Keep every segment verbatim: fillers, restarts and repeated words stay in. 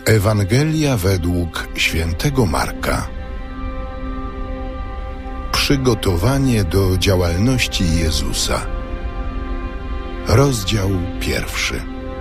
Ewangelia według świętego Marka. Przygotowanie do działalności Jezusa. Rozdział pierwszy.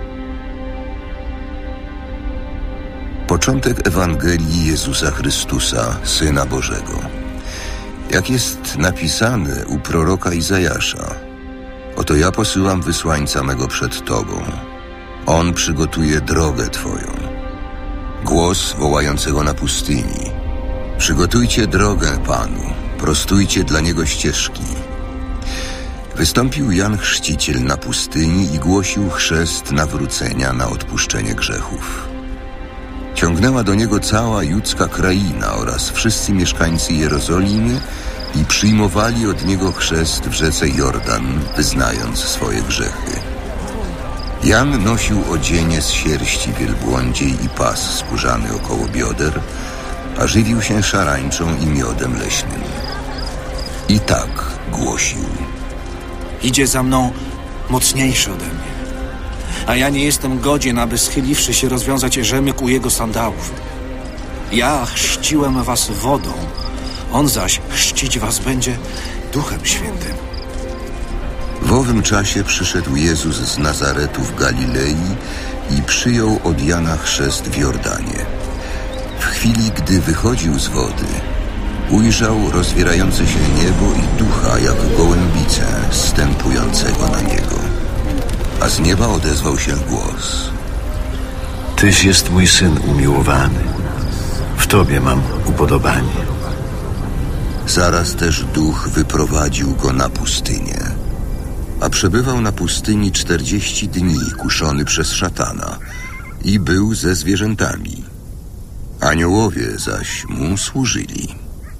Początek Ewangelii Jezusa Chrystusa, Syna Bożego. Jak jest napisane u proroka Izajasza: oto ja posyłam wysłańca mego przed Tobą. On przygotuje drogę Twoją. Głos wołającego na pustyni: przygotujcie drogę Panu, prostujcie dla Niego ścieżki. Wystąpił Jan Chrzciciel na pustyni i głosił chrzest nawrócenia na odpuszczenie grzechów. Ciągnęła do Niego cała judzka kraina oraz wszyscy mieszkańcy Jerozolimy i przyjmowali od Niego chrzest w rzece Jordan, wyznając swoje grzechy. Jan nosił odzienie z sierści wielbłądziej i pas skórzany około bioder, a żywił się szarańczą i miodem leśnym. I tak głosił: idzie za mną mocniejszy ode mnie, a ja nie jestem godzien, aby schyliwszy się rozwiązać rzemyk u jego sandałów. Ja chrzciłem was wodą, on zaś chrzcić was będzie Duchem Świętym. W owym czasie przyszedł Jezus z Nazaretu w Galilei i przyjął od Jana chrzest w Jordanie. W chwili, gdy wychodził z wody, ujrzał rozwierające się niebo i Ducha jak gołębicę zstępującego na Niego. A z nieba odezwał się głos: Tyś jest mój Syn umiłowany, w Tobie mam upodobanie. Zaraz też Duch wyprowadził Go na pustynię. A przebywał na pustyni czterdzieści dni, kuszony przez szatana, i był ze zwierzętami. Aniołowie zaś mu służyli.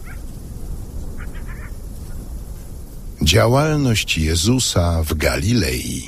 Działalność Jezusa w Galilei.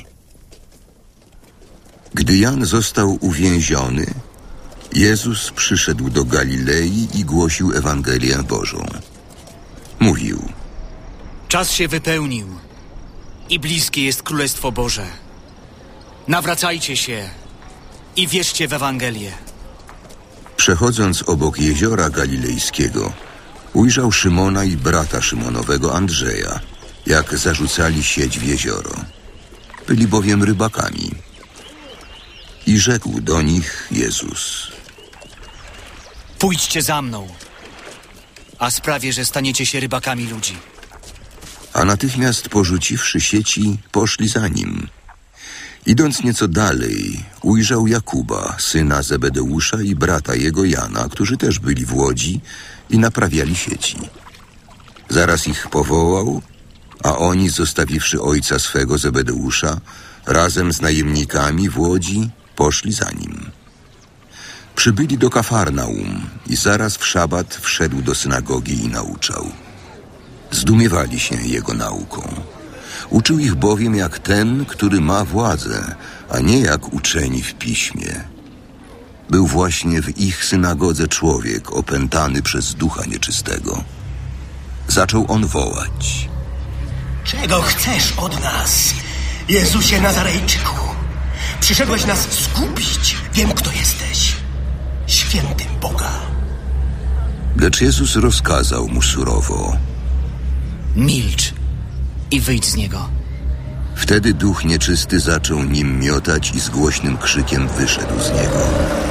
Gdy Jan został uwięziony, Jezus przyszedł do Galilei i głosił Ewangelię Bożą. Mówił: czas się wypełnił i bliskie jest Królestwo Boże. Nawracajcie się i wierzcie w Ewangelię. Przechodząc obok jeziora galilejskiego, ujrzał Szymona i brata Szymonowego Andrzeja, jak zarzucali sieć w jezioro. Byli bowiem rybakami. I rzekł do nich Jezus: pójdźcie za mną, a sprawię, że staniecie się rybakami ludzi. A natychmiast porzuciwszy sieci, poszli za nim. Idąc nieco dalej, ujrzał Jakuba, syna Zebedeusza, i brata jego Jana, którzy też byli w łodzi i naprawiali sieci. Zaraz ich powołał, a oni, zostawiwszy ojca swego Zebedeusza, razem z najemnikami w łodzi, poszli za nim. Przybyli do Kafarnaum i zaraz w szabat wszedł do synagogi i nauczał. Zdumiewali się jego nauką. Uczył ich bowiem jak ten, który ma władzę, a nie jak uczeni w piśmie. Był właśnie w ich synagodze człowiek opętany przez ducha nieczystego. Zaczął on wołać: czego chcesz od nas, Jezusie Nazarejczyku? Przyszedłeś nas zgubić. Wiem, kto jesteś. Świętym Boga. Lecz Jezus rozkazał mu surowo: milcz i wyjdź z niego. Wtedy duch nieczysty zaczął nim miotać i z głośnym krzykiem wyszedł z niego.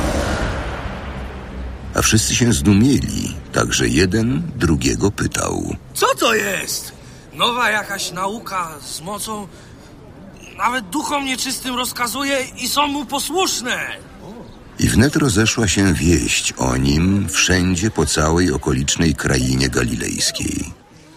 A wszyscy się zdumieli, także jeden drugiego pytał: co to jest? Nowa jakaś nauka z mocą? Nawet duchom nieczystym rozkazuje i są mu posłuszne. I wnet rozeszła się wieść o nim wszędzie po całej okolicznej krainie galilejskiej.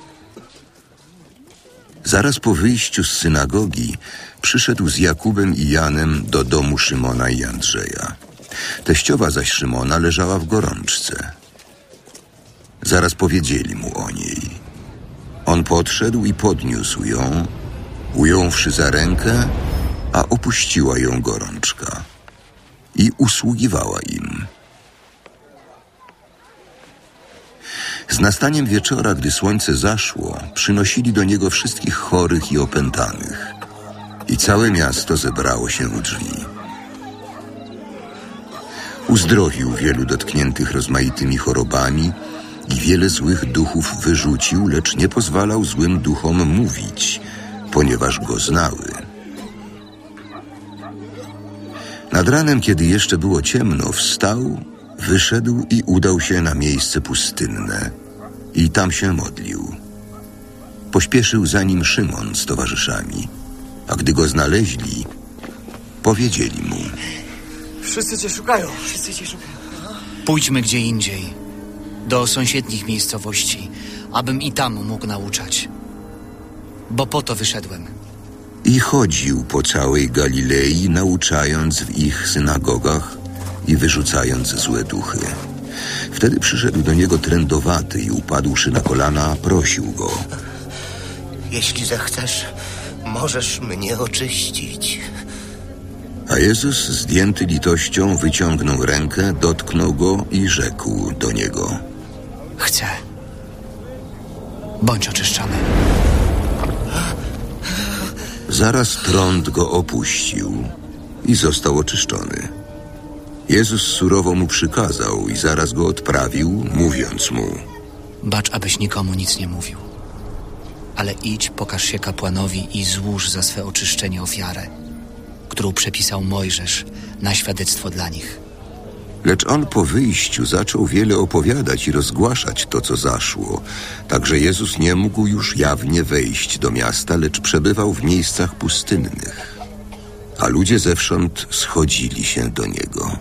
Zaraz po wyjściu z synagogi przyszedł z Jakubem i Janem do domu Szymona i Andrzeja. Teściowa zaś Szymona leżała w gorączce. Zaraz powiedzieli mu o niej. On podszedł i podniósł ją, ująwszy za rękę, a opuściła ją gorączka i usługiwała im. Z nastaniem wieczora, gdy słońce zaszło, przynosili do niego wszystkich chorych i opętanych. I całe miasto zebrało się u drzwi. Uzdrowił wielu dotkniętych rozmaitymi chorobami i wiele złych duchów wyrzucił, lecz nie pozwalał złym duchom mówić, ponieważ go znały. Nad ranem, kiedy jeszcze było ciemno, wstał, wyszedł i udał się na miejsce pustynne i tam się modlił. Pośpieszył za nim Szymon z towarzyszami, a gdy go znaleźli, powiedzieli mu: Wszyscy cię szukają. Wszyscy cię szukają. Pójdźmy gdzie indziej, do sąsiednich miejscowości, abym i tam mógł nauczać. Bo po to wyszedłem. I chodził po całej Galilei, nauczając w ich synagogach i wyrzucając złe duchy. Wtedy przyszedł do niego trędowaty i upadłszy na kolana, prosił go: Jeśli zechcesz, możesz mnie oczyścić. A Jezus, zdjęty litością, wyciągnął rękę, dotknął go i rzekł do niego: Chcę. Bądź oczyszczony. Zaraz trąd go opuścił i został oczyszczony. Jezus surowo mu przykazał i zaraz go odprawił, mówiąc mu: Bacz, abyś nikomu nic nie mówił. Ale idź, pokaż się kapłanowi i złóż za swe oczyszczenie ofiarę, którą przepisał Mojżesz na świadectwo dla nich. Lecz on po wyjściu zaczął wiele opowiadać i rozgłaszać to, co zaszło. Także Jezus nie mógł już jawnie wejść do miasta, lecz przebywał w miejscach pustynnych. A ludzie zewsząd schodzili się do niego.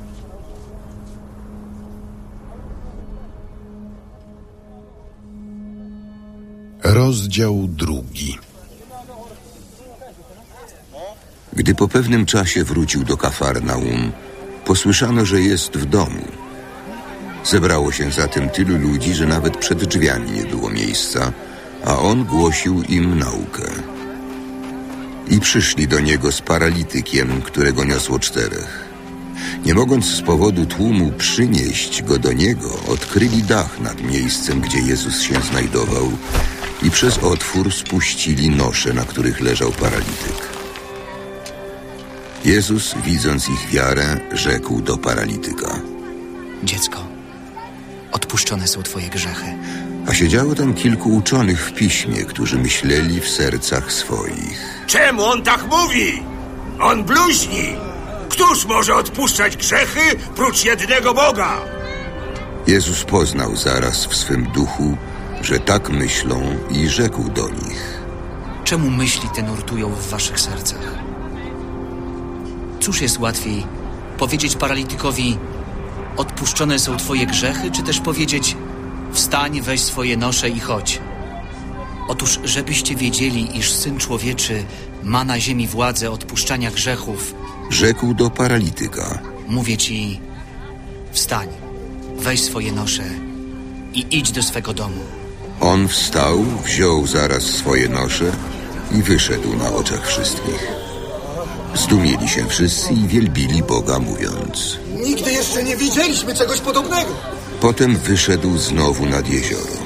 Rozdział drugi. Gdy po pewnym czasie wrócił do Kafarnaum, posłyszano, że jest w domu. Zebrało się zatem tylu ludzi, że nawet przed drzwiami nie było miejsca, a on głosił im naukę. I przyszli do niego z paralitykiem, którego niosło czterech. Nie mogąc z powodu tłumu przynieść go do niego, odkryli dach nad miejscem, gdzie Jezus się znajdował, i przez otwór spuścili nosze, na których leżał paralityk. Jezus, widząc ich wiarę, rzekł do paralityka: Dziecko, odpuszczone są twoje grzechy. A siedziało tam kilku uczonych w piśmie, którzy myśleli w sercach swoich: Czemu on tak mówi? On bluźni! Któż może odpuszczać grzechy prócz jednego Boga? Jezus poznał zaraz w swym duchu, że tak myślą, i rzekł do nich: Czemu myśli te nurtują w waszych sercach? Cóż jest łatwiej, powiedzieć paralitykowi: odpuszczone są twoje grzechy, czy też powiedzieć: wstań, weź swoje nosze i chodź? Otóż, żebyście wiedzieli, iż Syn Człowieczy ma na ziemi władzę odpuszczania grzechów, rzekł do paralityka: mówię ci, wstań, weź swoje nosze i idź do swego domu. On wstał, wziął zaraz swoje nosze i wyszedł na oczach wszystkich. Zdumieli się wszyscy i wielbili Boga, mówiąc: Nigdy jeszcze nie widzieliśmy czegoś podobnego. Potem wyszedł znowu nad jezioro.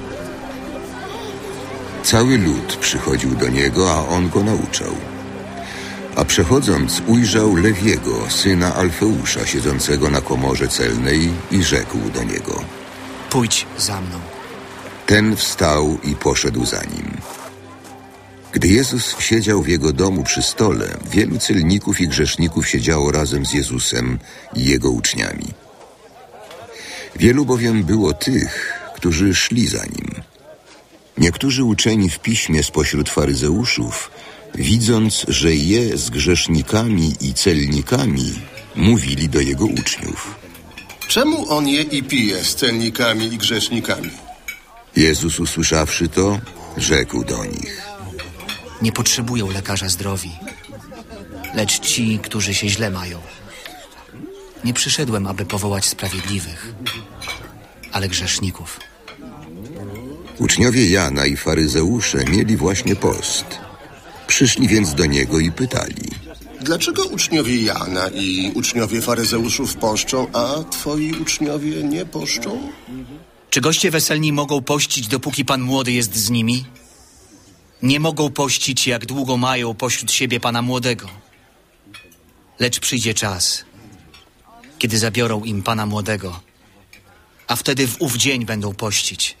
Cały lud przychodził do niego, a on go nauczał. A przechodząc, ujrzał Lewiego, syna Alfeusza, siedzącego na komorze celnej, i rzekł do niego: Pójdź za mną. Ten wstał i poszedł za nim. Gdy Jezus siedział w jego domu przy stole, wielu celników i grzeszników siedziało razem z Jezusem i jego uczniami. Wielu bowiem było tych, którzy szli za nim. Niektórzy uczeni w piśmie spośród faryzeuszów, widząc, że je z grzesznikami i celnikami, mówili do jego uczniów: Czemu on je i pije z celnikami i grzesznikami? Jezus, usłyszawszy to, rzekł do nich: Nie potrzebują lekarza zdrowi, lecz ci, którzy się źle mają. Nie przyszedłem, aby powołać sprawiedliwych, ale grzeszników. Uczniowie Jana i faryzeusze mieli właśnie post. Przyszli więc do niego i pytali: Dlaczego uczniowie Jana i uczniowie faryzeuszów poszczą, a twoi uczniowie nie poszczą? Czy goście weselni mogą pościć, dopóki pan młody jest z nimi? Nie mogą pościć, jak długo mają pośród siebie pana młodego. Lecz przyjdzie czas, kiedy zabiorą im pana młodego, a wtedy w ów dzień będą pościć.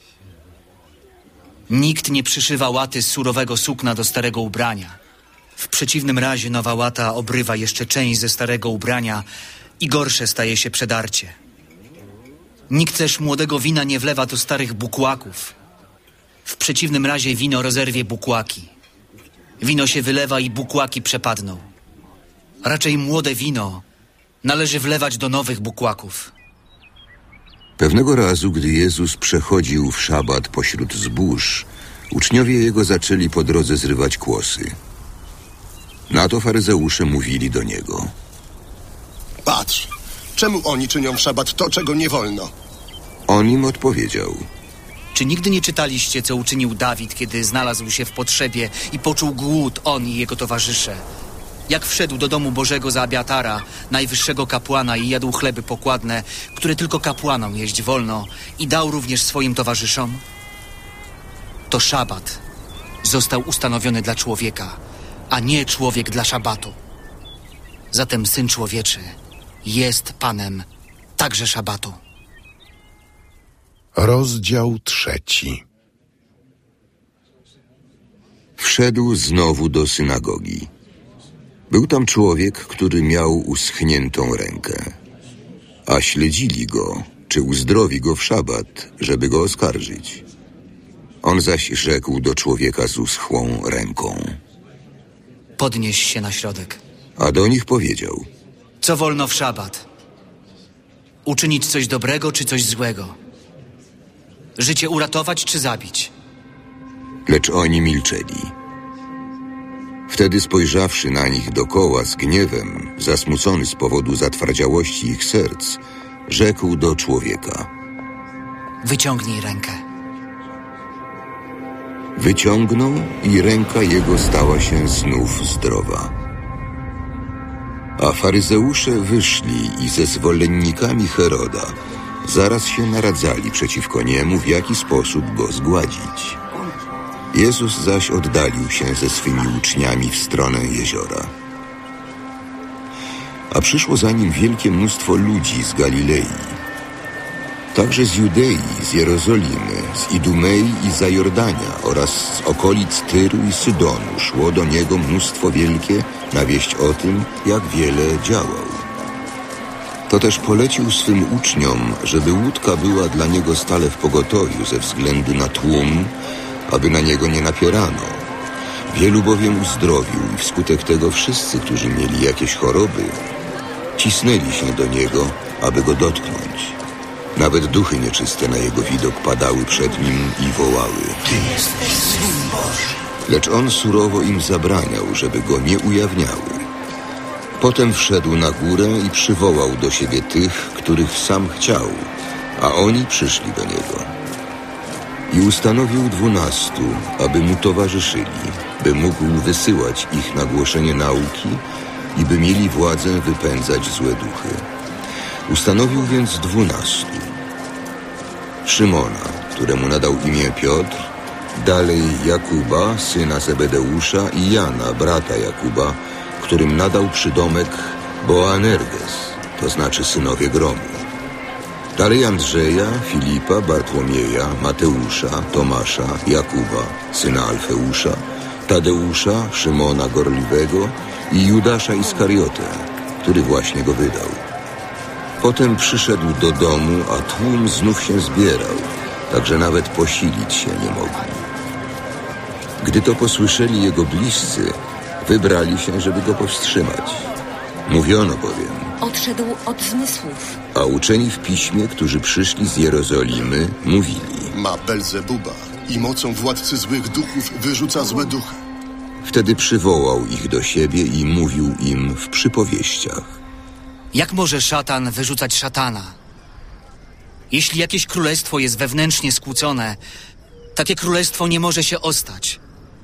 Nikt nie przyszywa łaty z surowego sukna do starego ubrania. W przeciwnym razie nowa łata obrywa jeszcze część ze starego ubrania i gorsze staje się przedarcie. Nikt też młodego wina nie wlewa do starych bukłaków. W przeciwnym razie wino rozerwie bukłaki. Wino się wylewa i bukłaki przepadną. Raczej młode wino należy wlewać do nowych bukłaków. Pewnego razu, gdy Jezus przechodził w szabat pośród zbóż, uczniowie Jego zaczęli po drodze zrywać kłosy. Na to faryzeusze mówili do Niego: Patrz, czemu oni czynią w szabat to, czego nie wolno? On im odpowiedział: Czy nigdy nie czytaliście, co uczynił Dawid, kiedy znalazł się w potrzebie i poczuł głód, on i jego towarzysze? Jak wszedł do domu Bożego za Abiatara, najwyższego kapłana, i jadł chleby pokładne, które tylko kapłanom jeść wolno, i dał również swoim towarzyszom? To szabat został ustanowiony dla człowieka, a nie człowiek dla szabatu. Zatem Syn Człowieczy jest Panem także szabatu. Rozdział trzeci. Wszedł znowu do synagogi. Był tam człowiek, który miał uschniętą rękę, a śledzili go, czy uzdrowi go w szabat, żeby go oskarżyć. On zaś rzekł do człowieka z uschłą ręką: Podnieś się na środek. A do nich powiedział: Co wolno w szabat? Uczynić coś dobrego czy coś złego? Życie uratować czy zabić? Lecz oni milczeli. Wtedy, spojrzawszy na nich dokoła z gniewem, zasmucony z powodu zatwardziałości ich serc, rzekł do człowieka: Wyciągnij rękę. Wyciągnął i ręka jego stała się znów zdrowa. A faryzeusze wyszli i ze zwolennikami Heroda zaraz się naradzali przeciwko niemu, w jaki sposób go zgładzić. Jezus zaś oddalił się ze swymi uczniami w stronę jeziora. A przyszło za nim wielkie mnóstwo ludzi z Galilei, także z Judei, z Jerozolimy, z Idumei i z Zajordania oraz z okolic Tyru i Sydonu szło do niego mnóstwo wielkie na wieść o tym, jak wiele działał. To też polecił swym uczniom, żeby łódka była dla niego stale w pogotowiu ze względu na tłum, aby na niego nie napierano. Wielu bowiem uzdrowił i wskutek tego wszyscy, którzy mieli jakieś choroby, cisnęli się do niego, aby go dotknąć. Nawet duchy nieczyste na jego widok padały przed nim i wołały: Ty jesteś Syn Boży. Lecz on surowo im zabraniał, żeby go nie ujawniały. Potem wszedł na górę i przywołał do siebie tych, których sam chciał, a oni przyszli do niego. I ustanowił dwunastu, aby mu towarzyszyli, by mógł wysyłać ich na głoszenie nauki i by mieli władzę wypędzać złe duchy. Ustanowił więc dwunastu. Szymona, któremu nadał imię Piotr, dalej Jakuba, syna Zebedeusza, i Jana, brata Jakuba, którym nadał przydomek Boanerges, to znaczy synowie gromu. Dalej Andrzeja, Filipa, Bartłomieja, Mateusza, Tomasza, Jakuba, syna Alfeusza, Tadeusza, Szymona Gorliwego i Judasza Iskariotę, który właśnie go wydał. Potem przyszedł do domu, a tłum znów się zbierał, tak że nawet posilić się nie mogli. Gdy to posłyszeli jego bliscy, wybrali się, żeby go powstrzymać. Mówiono bowiem: Odszedł od zmysłów. A uczeni w piśmie, którzy przyszli z Jerozolimy, mówili: Ma Belzebuba i mocą władcy złych duchów wyrzuca złe duchy. Wtedy przywołał ich do siebie i mówił im w przypowieściach: Jak może szatan wyrzucać szatana? Jeśli jakieś królestwo jest wewnętrznie skłócone, takie królestwo nie może się ostać.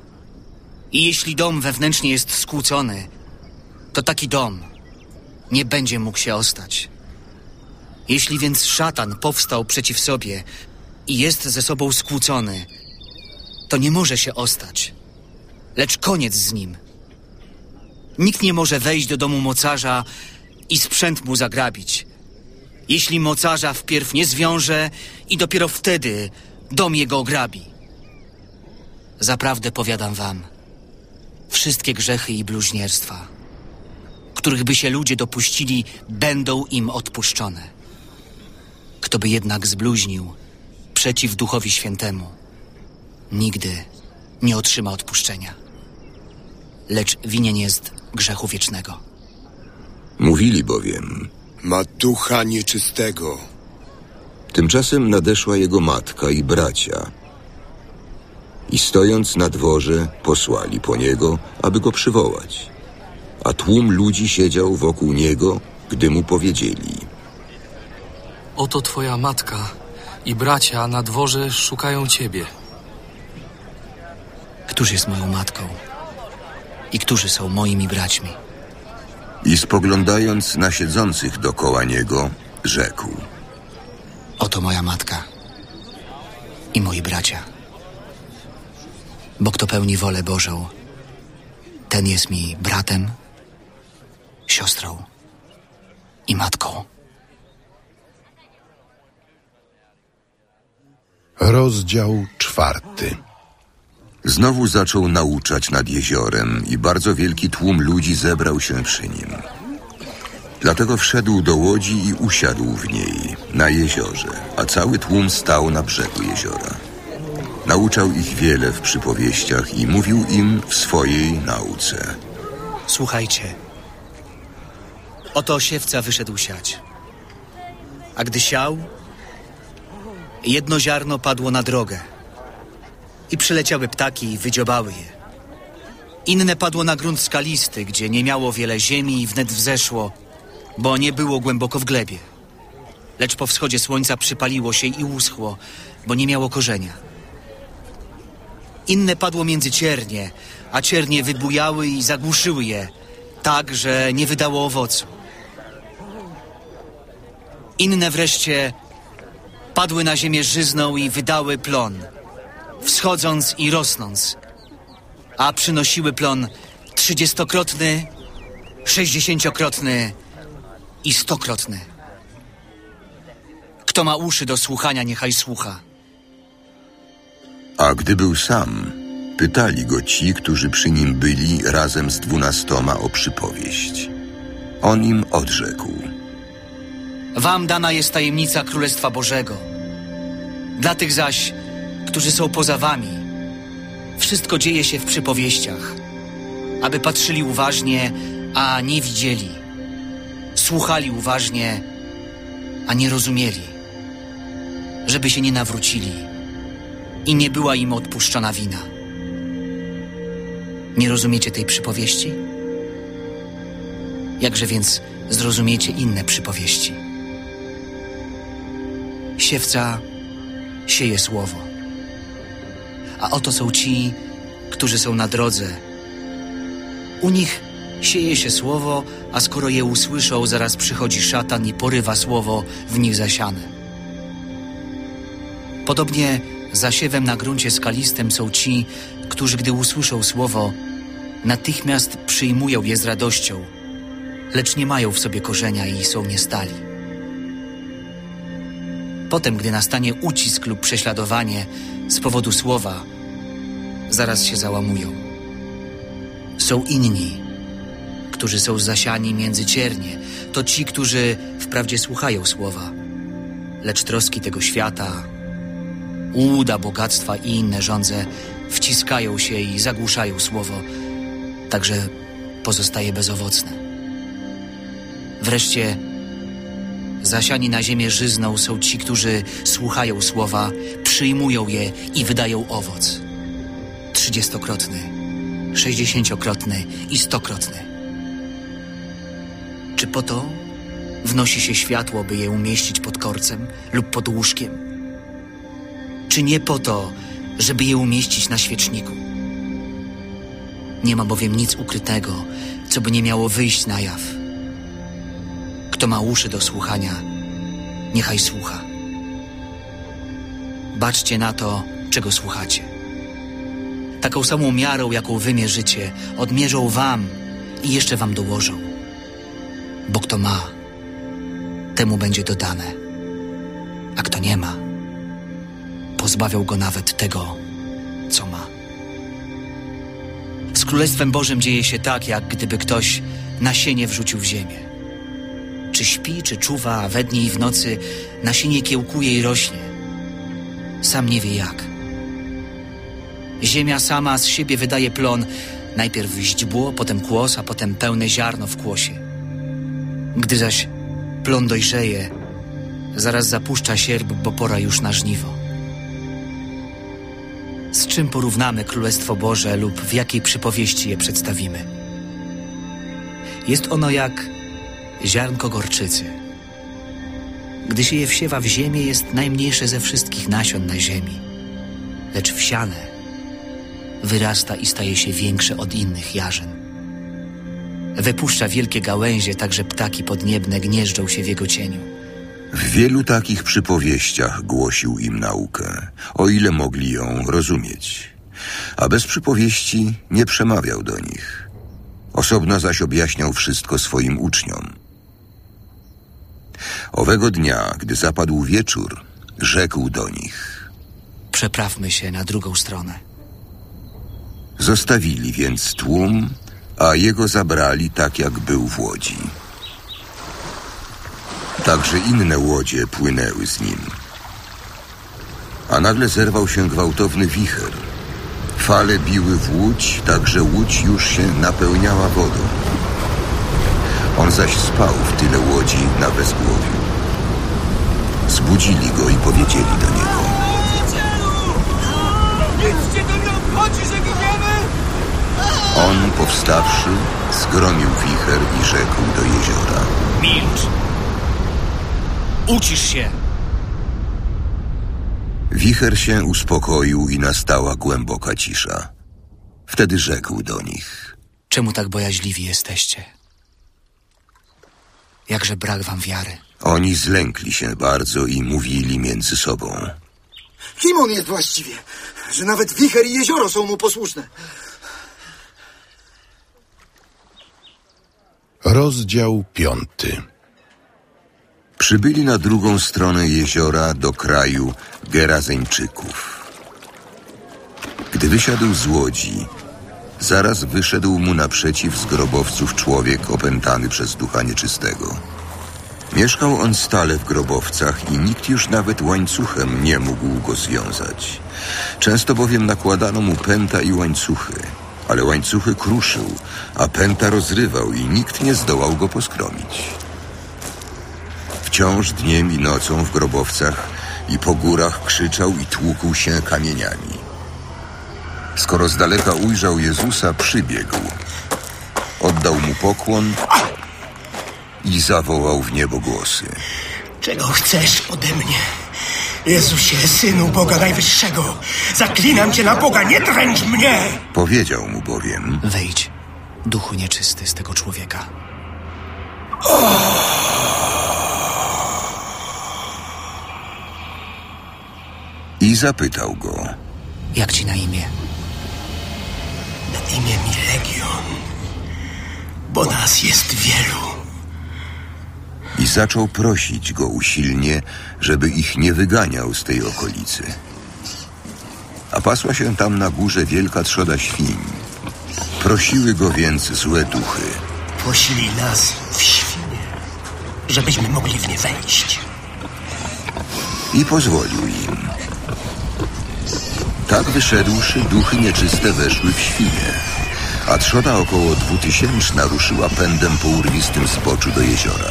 I jeśli dom wewnętrznie jest skłócony, to taki dom nie będzie mógł się ostać. Jeśli więc szatan powstał przeciw sobie i jest ze sobą skłócony, to nie może się ostać, lecz koniec z nim. Nikt nie może wejść do domu mocarza i sprzęt mu zagrabić, jeśli mocarza wpierw nie zwiąże i dopiero wtedy dom jego ograbi. Zaprawdę powiadam wam, wszystkie grzechy i bluźnierstwa, których by się ludzie dopuścili, będą im odpuszczone. Kto by jednak zbluźnił przeciw Duchowi Świętemu, nigdy nie otrzyma odpuszczenia, lecz winien jest grzechu wiecznego. Mówili bowiem: ma ducha nieczystego. Tymczasem nadeszła jego matka i bracia i stojąc na dworze posłali po niego, aby go przywołać. A tłum ludzi siedział wokół niego, gdy mu powiedzieli: oto twoja matka i bracia na dworze szukają ciebie. Któż jest moją matką i którzy są moimi braćmi? I spoglądając na siedzących dokoła niego, rzekł: oto moja matka i moi bracia. Bo kto pełni wolę Bożą, ten jest mi bratem, siostrą i matką. Rozdział czwarty. Znowu zaczął nauczać nad jeziorem i bardzo wielki tłum ludzi zebrał się przy nim. Dlatego wszedł do łodzi i usiadł w niej, na jeziorze, a cały tłum stał na brzegu jeziora. Nauczał ich wiele w przypowieściach i mówił im w swojej nauce. Słuchajcie. Oto siewca wyszedł siać. A gdy siał, jedno ziarno padło na drogę i przyleciały ptaki i wydziobały je. Inne padło na grunt skalisty, gdzie nie miało wiele ziemi i wnet wzeszło, bo nie było głęboko w glebie. Lecz po wschodzie słońca przypaliło się i uschło, bo nie miało korzenia. Inne padło między ciernie, a ciernie wybujały i zagłuszyły je, tak, że nie wydało owocu. Inne wreszcie padły na ziemię żyzną i wydały plon, wschodząc i rosnąc, a przynosiły plon trzydziestokrotny, sześćdziesięciokrotny i stokrotny. Kto ma uszy do słuchania, niechaj słucha. A gdy był sam, pytali go ci, którzy przy nim byli razem z dwunastoma o przypowieść. On im odrzekł: wam dana jest tajemnica Królestwa Bożego. Dla tych zaś, którzy są poza wami, wszystko dzieje się w przypowieściach, aby patrzyli uważnie, a nie widzieli, słuchali uważnie, a nie rozumieli, żeby się nie nawrócili i nie była im odpuszczona wina. Nie rozumiecie tej przypowieści? Jakże więc zrozumiecie inne przypowieści? Siewca sieje słowo, a oto są ci, którzy są na drodze. U nich sieje się słowo, a skoro je usłyszą, zaraz przychodzi szatan i porywa słowo w nich zasiane. Podobnie zasiewem na gruncie skalistym są ci, którzy gdy usłyszą słowo, natychmiast przyjmują je z radością, lecz nie mają w sobie korzenia i są niestali. Potem, gdy nastanie ucisk lub prześladowanie z powodu słowa, zaraz się załamują. Są inni, którzy są zasiani między ciernie. To ci, którzy wprawdzie słuchają słowa, lecz troski tego świata, łuda, bogactwa i inne żądze wciskają się i zagłuszają słowo, także pozostaje bezowocne. Wreszcie zasiani na ziemię żyzną są ci, którzy słuchają słowa, przyjmują je i wydają owoc. Trzydziestokrotny, sześćdziesięciokrotny i stokrotny. Czy po to wnosi się światło, by je umieścić pod korcem lub pod łóżkiem? Czy nie po to, żeby je umieścić na świeczniku? Nie ma bowiem nic ukrytego, co by nie miało wyjść na jaw. Kto ma uszy do słuchania, niechaj słucha. Baczcie na to, czego słuchacie. Taką samą miarą, jaką wy mierzycie, odmierzą wam i jeszcze wam dołożą. Bo kto ma, temu będzie dodane. A kto nie ma, pozbawiał go nawet tego, co ma. Z Królestwem Bożym dzieje się tak, jak gdyby ktoś nasienie wrzucił w ziemię. Czy śpi, czy czuwa, a we dnie i w nocy nasienie kiełkuje i rośnie. Sam nie wie jak. Ziemia sama z siebie wydaje plon, najpierw źdźbło, potem kłos, a potem pełne ziarno w kłosie. Gdy zaś plon dojrzeje, zaraz zapuszcza sierp, bo pora już na żniwo. Z czym porównamy Królestwo Boże lub w jakiej przypowieści je przedstawimy? Jest ono jak ziarnko gorczycy. Gdy się je wsiewa w ziemię, jest najmniejsze ze wszystkich nasion na ziemi. Lecz wsiane wyrasta i staje się większe od innych jarzyn. Wypuszcza wielkie gałęzie, tak że ptaki podniebne gnieżdżą się w jego cieniu. W wielu takich przypowieściach głosił im naukę, o ile mogli ją rozumieć. A bez przypowieści nie przemawiał do nich. Osobno zaś objaśniał wszystko swoim uczniom. Owego dnia, gdy zapadł wieczór, rzekł do nich: przeprawmy się na drugą stronę. Zostawili więc tłum, a jego zabrali tak, jak był w łodzi. Także inne łodzie płynęły z nim. A nagle zerwał się gwałtowny wicher. Fale biły w łódź, tak że łódź już się napełniała wodą. On zaś spał w tyle łodzi na bezgłowiu. Zbudzili go i powiedzieli do niego: Nic cię to nie obchodzi, że giniemy? On, powstawszy, zgromił wicher i rzekł do jeziora: milcz! Ucisz się! Wicher się uspokoił i nastała głęboka cisza. Wtedy rzekł do nich: czemu tak bojaźliwi jesteście? Jakże brak wam wiary? Oni zlękli się bardzo i mówili między sobą: Kim on jest właściwie, że nawet wicher i jezioro są mu posłuszne? Rozdział piąty. Przybyli na drugą stronę jeziora do kraju Gerazeńczyków. Gdy wysiadł z łodzi, zaraz wyszedł mu naprzeciw z grobowców człowiek opętany przez ducha nieczystego. Mieszkał on stale w grobowcach i nikt już nawet łańcuchem nie mógł go związać. Często bowiem nakładano mu pęta i łańcuchy, ale łańcuchy kruszył, a pęta rozrywał i nikt nie zdołał go poskromić. Wciąż dniem i nocą w grobowcach i po górach krzyczał i tłukł się kamieniami. Skoro z daleka ujrzał Jezusa, przybiegł, oddał mu pokłon i zawołał w niebo głosy: czego chcesz ode mnie? Jezusie, Synu Boga Najwyższego, zaklinam cię na Boga, nie dręcz mnie! Powiedział mu bowiem: wejdź, duchu nieczysty, z tego człowieka. I zapytał go: jak ci na imię? Na imię mi Legion, bo nas jest wielu. I zaczął prosić go usilnie, żeby ich nie wyganiał z tej okolicy. A pasła się tam na górze wielka trzoda świń. Prosiły go więc złe duchy: poślij nas w świnie, żebyśmy mogli w nie wejść. I pozwolił im. Tak wyszedłszy, duchy nieczyste weszły w świnie, a trzoda około dwutysięczna ruszyła pędem po urwistym zboczu do jeziora.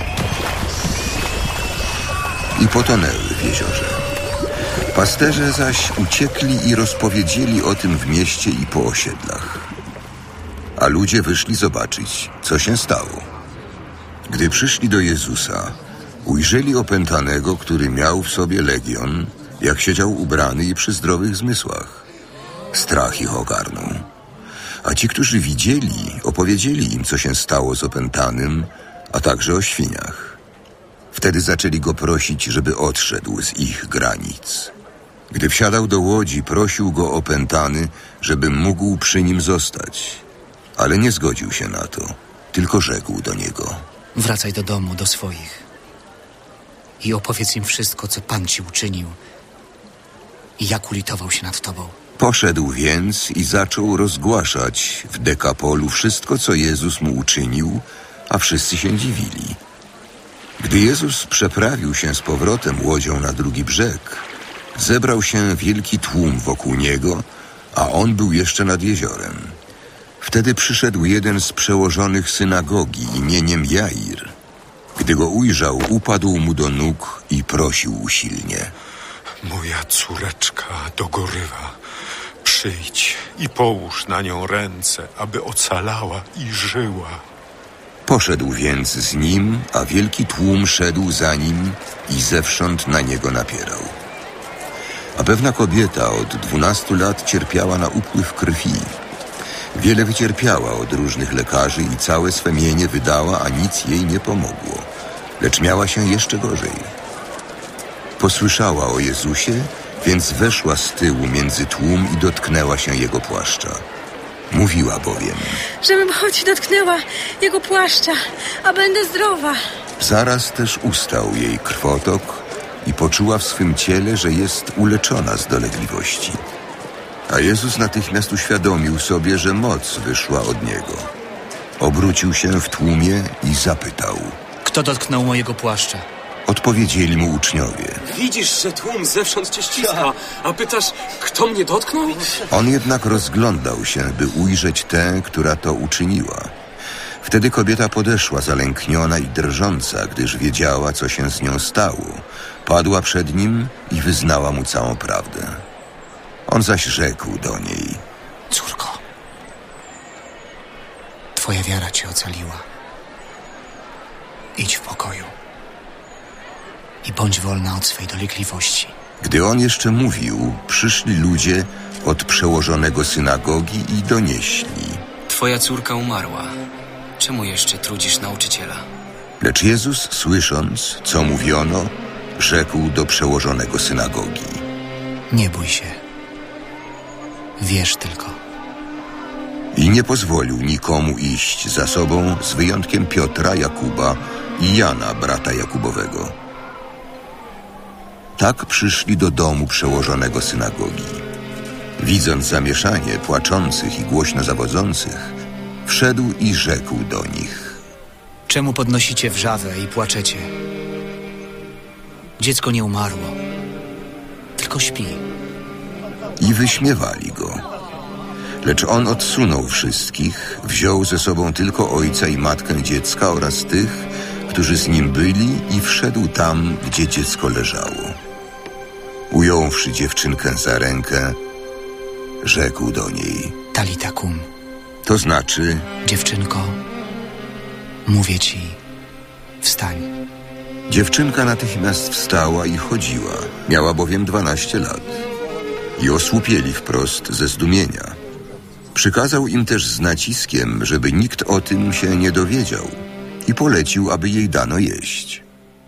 I potonęły w jeziorze. Pasterze zaś uciekli i rozpowiedzieli o tym w mieście i po osiedlach. A ludzie wyszli zobaczyć, co się stało. Gdy przyszli do Jezusa, ujrzeli opętanego, który miał w sobie legion, jak siedział ubrany i przy zdrowych zmysłach. Strach ich ogarnął. A ci, którzy widzieli, opowiedzieli im, co się stało z opętanym, a także o świniach. Wtedy zaczęli go prosić, żeby odszedł z ich granic. Gdy wsiadał do łodzi, prosił go opętany, żeby mógł przy nim zostać. Ale nie zgodził się na to, tylko rzekł do niego: wracaj do domu, do swoich i opowiedz im wszystko, co Pan ci uczynił i jak ulitował się nad tobą. Poszedł więc i zaczął rozgłaszać w Dekapolu wszystko, co Jezus mu uczynił, a wszyscy się dziwili. Gdy Jezus przeprawił się z powrotem łodzią na drugi brzeg, zebrał się wielki tłum wokół Niego, a On był jeszcze nad jeziorem. Wtedy przyszedł jeden z przełożonych synagogi imieniem Jair. Gdy go ujrzał, upadł mu do nóg i prosił usilnie. Moja córeczka dogorywa. Przyjdź i połóż na nią ręce, aby ocalała i żyła. Poszedł więc z nim, a wielki tłum szedł za nim i zewsząd na niego napierał. A pewna kobieta od dwunastu lat cierpiała na upływ krwi. Wiele wycierpiała od różnych lekarzy i całe swe mienie wydała, a nic jej nie pomogło. Lecz miała się jeszcze gorzej. Posłyszała o Jezusie, więc weszła z tyłu między tłum i dotknęła się Jego płaszcza. Mówiła bowiem: żebym choć dotknęła Jego płaszcza, a będę zdrowa. Zaraz też ustał jej krwotok i poczuła w swym ciele, że jest uleczona z dolegliwości. A Jezus natychmiast uświadomił sobie, że moc wyszła od Niego. Obrócił się w tłumie i zapytał: kto dotknął mojego płaszcza? Odpowiedzieli mu uczniowie. Widzisz, że tłum zewsząd cię ściska, a pytasz, kto mnie dotknął? On jednak rozglądał się, by ujrzeć tę, która to uczyniła. Wtedy kobieta podeszła zalękniona i drżąca, gdyż wiedziała, co się z nią stało. Padła przed nim i wyznała mu całą prawdę. On zaś rzekł do niej: córko, twoja wiara cię ocaliła. Idź w pokoju i bądź wolna od swej dolegliwości. Gdy on jeszcze mówił, przyszli ludzie od przełożonego synagogi i donieśli: twoja córka umarła. Czemu jeszcze trudzisz nauczyciela? Lecz Jezus, słysząc, co mówiono, rzekł do przełożonego synagogi: nie bój się. Wierz tylko. I nie pozwolił nikomu iść za sobą, z wyjątkiem Piotra, Jakuba i Jana, brata Jakubowego. Tak przyszli do domu przełożonego synagogi. Widząc zamieszanie płaczących i głośno zawodzących, wszedł i rzekł do nich: czemu podnosicie wrzawę i płaczecie? Dziecko nie umarło, tylko śpi. I wyśmiewali go. Lecz on odsunął wszystkich, wziął ze sobą tylko ojca i matkę dziecka oraz tych, którzy z nim byli, i wszedł tam, gdzie dziecko leżało. Ująwszy dziewczynkę za rękę, rzekł do niej: Talita kum. To znaczy: dziewczynko, mówię ci, wstań. Dziewczynka natychmiast wstała i chodziła. Miała bowiem dwanaście lat. I osłupieli wprost ze zdumienia. Przykazał im też z naciskiem, żeby nikt o tym się nie dowiedział, i polecił, aby jej dano jeść.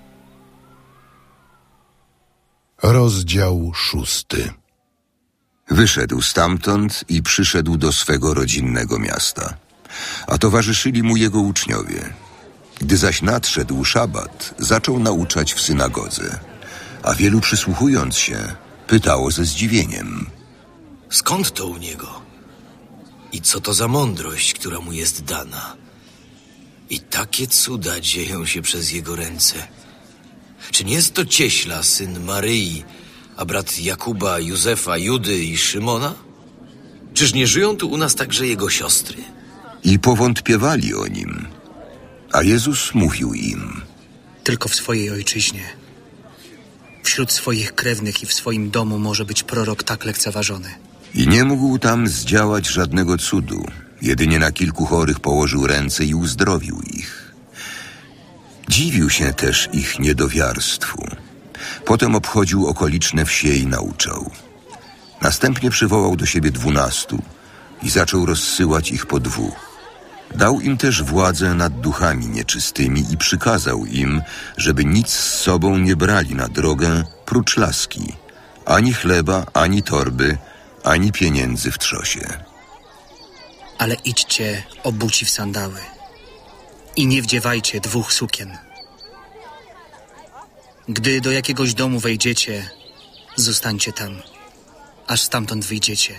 Rozdział szósty. Wyszedł stamtąd i przyszedł do swego rodzinnego miasta, a towarzyszyli mu jego uczniowie. Gdy zaś nadszedł szabat, zaczął nauczać w synagodze, a wielu przysłuchując się, pytało ze zdziwieniem: skąd to u niego? I co to za mądrość, która mu jest dana? I takie cuda dzieją się przez jego ręce. Czy nie jest to cieśla, syn Maryi, a brat Jakuba, Józefa, Judy i Szymona? Czyż nie żyją tu u nas także jego siostry? I powątpiewali o nim. A Jezus mówił im: tylko w swojej ojczyźnie, wśród swoich krewnych i w swoim domu może być prorok tak lekceważony. I nie mógł tam zdziałać żadnego cudu. Jedynie na kilku chorych położył ręce i uzdrowił ich. Dziwił się też ich niedowiarstwu. Potem obchodził okoliczne wsie i nauczał. Następnie przywołał do siebie dwunastu i zaczął rozsyłać ich po dwóch. Dał im też władzę nad duchami nieczystymi i przykazał im, żeby nic z sobą nie brali na drogę prócz laski, ani chleba, ani torby, ani pieniędzy w trzosie. Ale idźcie obuci w sandały i nie wdziewajcie dwóch sukien. Gdy do jakiegoś domu wejdziecie, zostańcie tam, aż stamtąd wyjdziecie.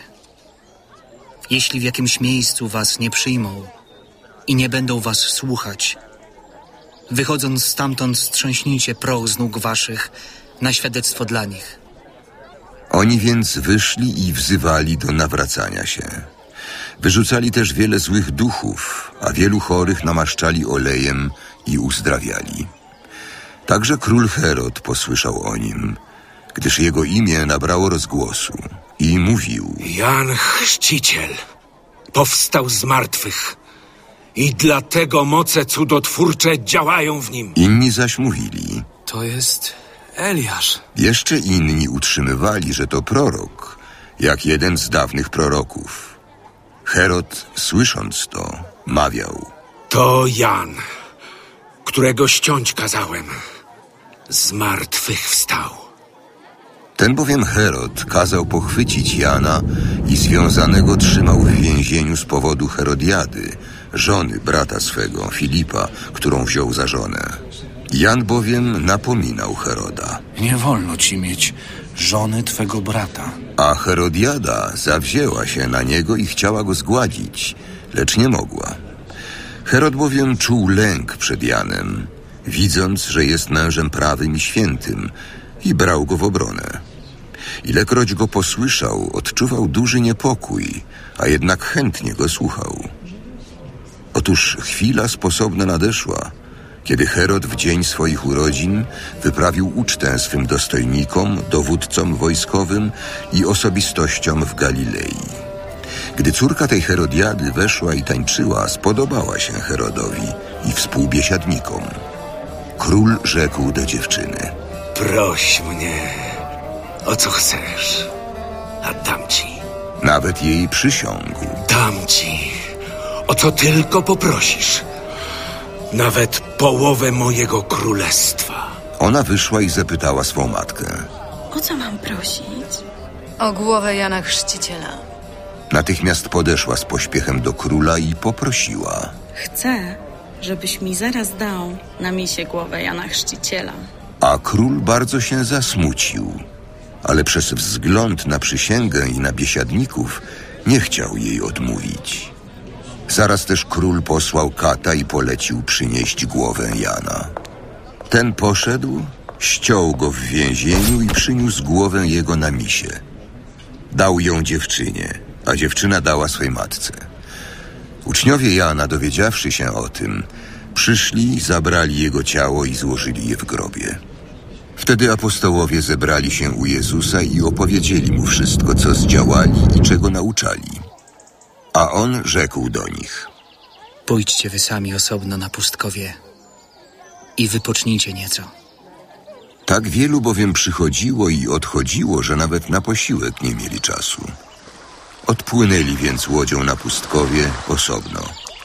Jeśli w jakimś miejscu was nie przyjmą i nie będą was słuchać, wychodząc stamtąd strząśnijcie proch z nóg waszych na świadectwo dla nich. Oni więc wyszli i wzywali do nawracania się. Wyrzucali też wiele złych duchów, a wielu chorych namaszczali olejem i uzdrawiali. Także król Herod posłyszał o nim, gdyż jego imię nabrało rozgłosu i mówił: Jan Chrzciciel powstał z martwych i dlatego moce cudotwórcze działają w nim. Inni zaś mówili: To jest Eliasz. Jeszcze inni utrzymywali, że to prorok, jak jeden z dawnych proroków. Herod, słysząc to, mawiał: To Jan, którego ściąć kazałem, z martwych wstał. Ten bowiem Herod kazał pochwycić Jana i związanego trzymał w więzieniu z powodu Herodiady, żony brata swego, Filipa, którą wziął za żonę. Jan bowiem napominał Heroda: Nie wolno ci mieć żony twego brata. A Herodiada zawzięła się na niego i chciała go zgładzić, lecz nie mogła. Herod bowiem czuł lęk przed Janem, widząc, że jest mężem prawym i świętym, i brał go w obronę. Ilekroć go posłyszał, odczuwał duży niepokój, a jednak chętnie go słuchał. Otóż chwila sposobna nadeszła, kiedy Herod w dzień swoich urodzin wyprawił ucztę swym dostojnikom, dowódcom wojskowym i osobistościom w Galilei. Gdy córka tej Herodiady weszła i tańczyła, spodobała się Herodowi i współbiesiadnikom. Król rzekł do dziewczyny: Proś mnie, o co chcesz, a dam ci. Nawet jej przysiągł: Dam ci, o co tylko poprosisz. Nawet połowę mojego królestwa. Ona wyszła i zapytała swą matkę: O co mam prosić? O głowę Jana Chrzciciela. Natychmiast podeszła z pośpiechem do króla i poprosiła: Chcę, żebyś mi zaraz dał na misie głowę Jana Chrzciciela. A król bardzo się zasmucił, ale przez wzgląd na przysięgę i na biesiadników nie chciał jej odmówić. Zaraz też król posłał kata i polecił przynieść głowę Jana. Ten poszedł, ściął go w więzieniu i przyniósł głowę jego na misie. Dał ją dziewczynie, a dziewczyna dała swej matce. Uczniowie Jana, dowiedziawszy się o tym, przyszli, zabrali jego ciało i złożyli je w grobie. Wtedy apostołowie zebrali się u Jezusa i opowiedzieli mu wszystko, co zdziałali i czego nauczali. A on rzekł do nich: Pójdźcie wy sami osobno na pustkowie i wypocznijcie nieco. Tak wielu bowiem przychodziło i odchodziło, że nawet na posiłek nie mieli czasu. Odpłynęli więc łodzią na pustkowie osobno,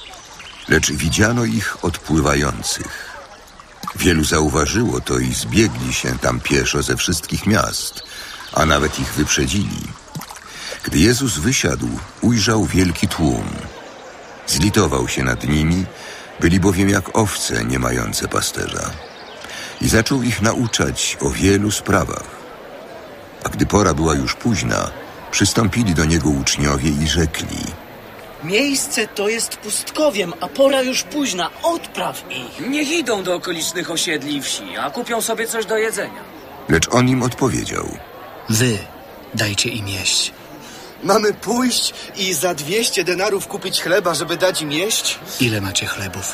lecz widziano ich odpływających. Wielu zauważyło to i zbiegli się tam pieszo ze wszystkich miast, a nawet ich wyprzedzili. Gdy Jezus wysiadł, ujrzał wielki tłum. Zlitował się nad nimi, byli bowiem jak owce nie mające pasterza. I zaczął ich nauczać o wielu sprawach. A gdy pora była już późna, przystąpili do niego uczniowie i rzekli: Miejsce to jest pustkowiem, a pora już późna. Odpraw ich. Niech idą do okolicznych osiedli i wsi, a kupią sobie coś do jedzenia. Lecz on im odpowiedział: Wy dajcie im jeść. Mamy pójść i za dwieście denarów kupić chleba, żeby dać im jeść? Ile macie chlebów?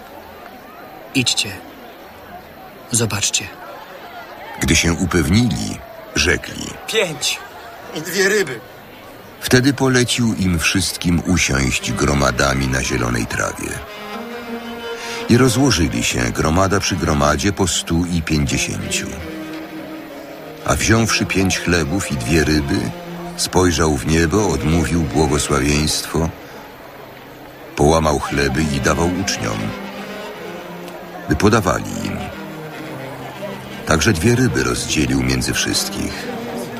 Idźcie. Zobaczcie. Gdy się upewnili, rzekli: Pięć. I dwie ryby. Wtedy polecił im wszystkim usiąść gromadami na zielonej trawie. I rozłożyli się gromada przy gromadzie po stu i pięćdziesięciu. A wziąwszy pięć chlebów i dwie ryby, spojrzał w niebo, odmówił błogosławieństwo, połamał chleby i dawał uczniom, by podawali im. Także dwie ryby rozdzielił między wszystkich.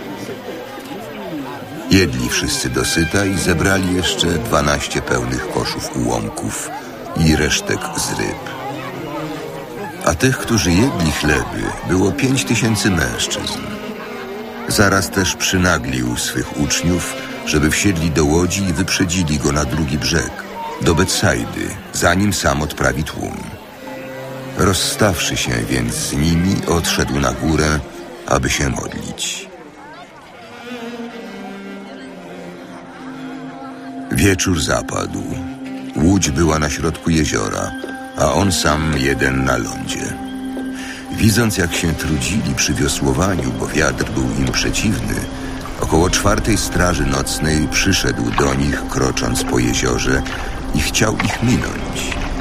Jedli wszyscy dosyta i zebrali jeszcze dwanaście pełnych koszów ułomków i resztek z ryb. A tych, którzy jedli chleby, było pięć tysięcy mężczyzn. Zaraz też przynaglił swych uczniów, żeby wsiedli do łodzi i wyprzedzili go na drugi brzeg, do Betsajdy, zanim sam odprawi tłum. Rozstawszy się więc z nimi, odszedł na górę, aby się modlić. Wieczór zapadł. Łódź była na środku jeziora, a on sam jeden na lądzie. Widząc, jak się trudzili przy wiosłowaniu, bo wiatr był im przeciwny, około czwartej straży nocnej przyszedł do nich, krocząc po jeziorze, i chciał ich minąć.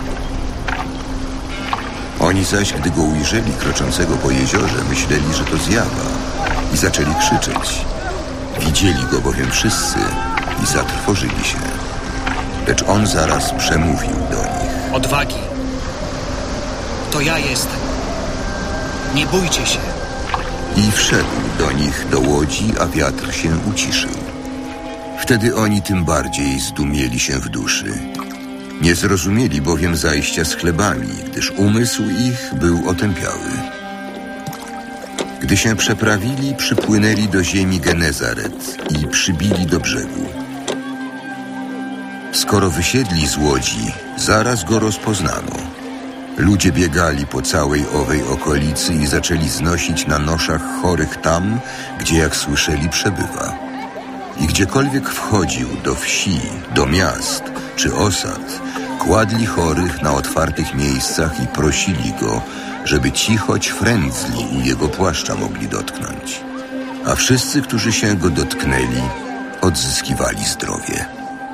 Oni zaś, gdy go ujrzeli kroczącego po jeziorze, myśleli, że to zjawa, i zaczęli krzyczeć. Widzieli go bowiem wszyscy i zatrwożyli się. Lecz on zaraz przemówił do nich. Odwagi! To ja jestem. Nie bójcie się. I wszedł do nich do łodzi, a wiatr się uciszył. Wtedy oni tym bardziej zdumieli się w duszy. Nie zrozumieli bowiem zajścia z chlebami, gdyż umysł ich był otępiały. Gdy się przeprawili, przypłynęli do ziemi Genezaret i przybili do brzegu. Skoro wysiedli z łodzi, zaraz go rozpoznano. Ludzie biegali po całej owej okolicy i zaczęli znosić na noszach chorych tam, gdzie, jak słyszeli, przebywa. I gdziekolwiek wchodził, do wsi, do miast czy osad, kładli chorych na otwartych miejscach i prosili go, żeby ci choć frędzli u jego płaszcza mogli dotknąć. A wszyscy, którzy się go dotknęli, odzyskiwali zdrowie.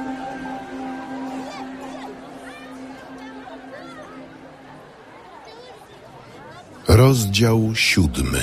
Rozdział siódmy.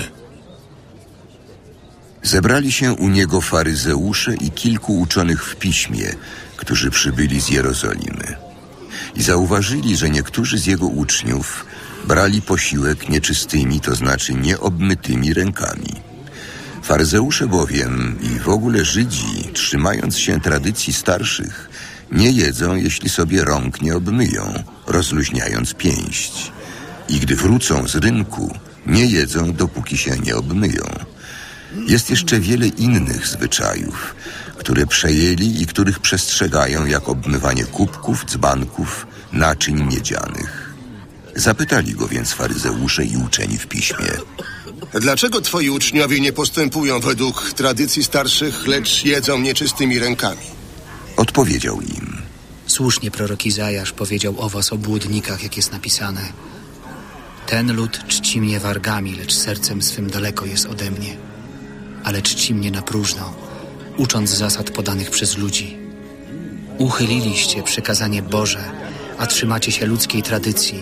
Zebrali się u niego faryzeusze i kilku uczonych w piśmie, którzy przybyli z Jerozolimy. I zauważyli, że niektórzy z jego uczniów brali posiłek nieczystymi, to znaczy nieobmytymi rękami. Faryzeusze bowiem i w ogóle Żydzi, trzymając się tradycji starszych, nie jedzą, jeśli sobie rąk nie obmyją, rozluźniając pięść. I gdy wrócą z rynku, nie jedzą, dopóki się nie obmyją. Jest jeszcze wiele innych zwyczajów, które przejęli i których przestrzegają, jak obmywanie kubków, dzbanków, naczyń miedzianych. Zapytali go więc faryzeusze i uczeni w piśmie. Dlaczego twoi uczniowie nie postępują według tradycji starszych, lecz jedzą nieczystymi rękami? Odpowiedział im. Słusznie prorok Izajasz powiedział o was obłudnikach, jak jest napisane. Ten lud czci mnie wargami, lecz sercem swym daleko jest ode mnie. Ale czci mnie na próżno, ucząc zasad podanych przez ludzi. Uchyliliście przykazanie Boże, a trzymacie się ludzkiej tradycji.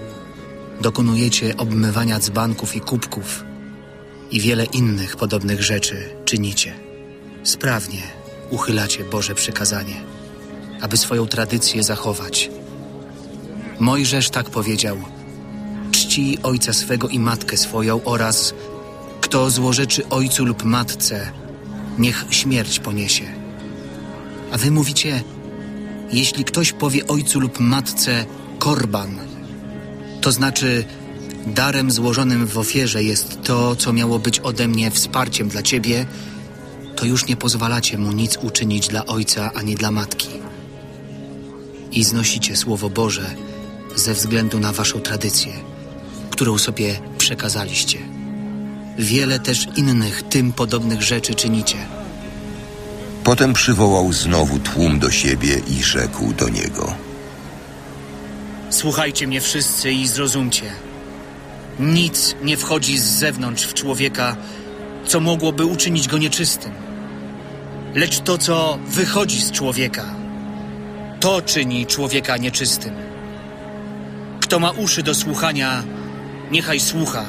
Dokonujecie obmywania dzbanków i kubków i wiele innych podobnych rzeczy czynicie. Sprawnie uchylacie Boże przykazanie, aby swoją tradycję zachować. Mojżesz tak powiedział: czci ojca swego i matkę swoją oraz kto złorzeczy ojcu lub matce, niech śmierć poniesie. A wy mówicie, jeśli ktoś powie ojcu lub matce korban, to znaczy darem złożonym w ofierze jest to, co miało być ode mnie wsparciem dla ciebie, to już nie pozwalacie mu nic uczynić dla ojca ani dla matki. I znosicie Słowo Boże ze względu na waszą tradycję, którą sobie przekazaliście. Wiele też innych tym podobnych rzeczy czynicie. Potem przywołał znowu tłum do siebie i rzekł do niego: Słuchajcie mnie wszyscy i zrozumcie. Nic nie wchodzi z zewnątrz w człowieka, co mogłoby uczynić go nieczystym. Lecz to, co wychodzi z człowieka, to czyni człowieka nieczystym. Kto ma uszy do słuchania, niechaj słucha.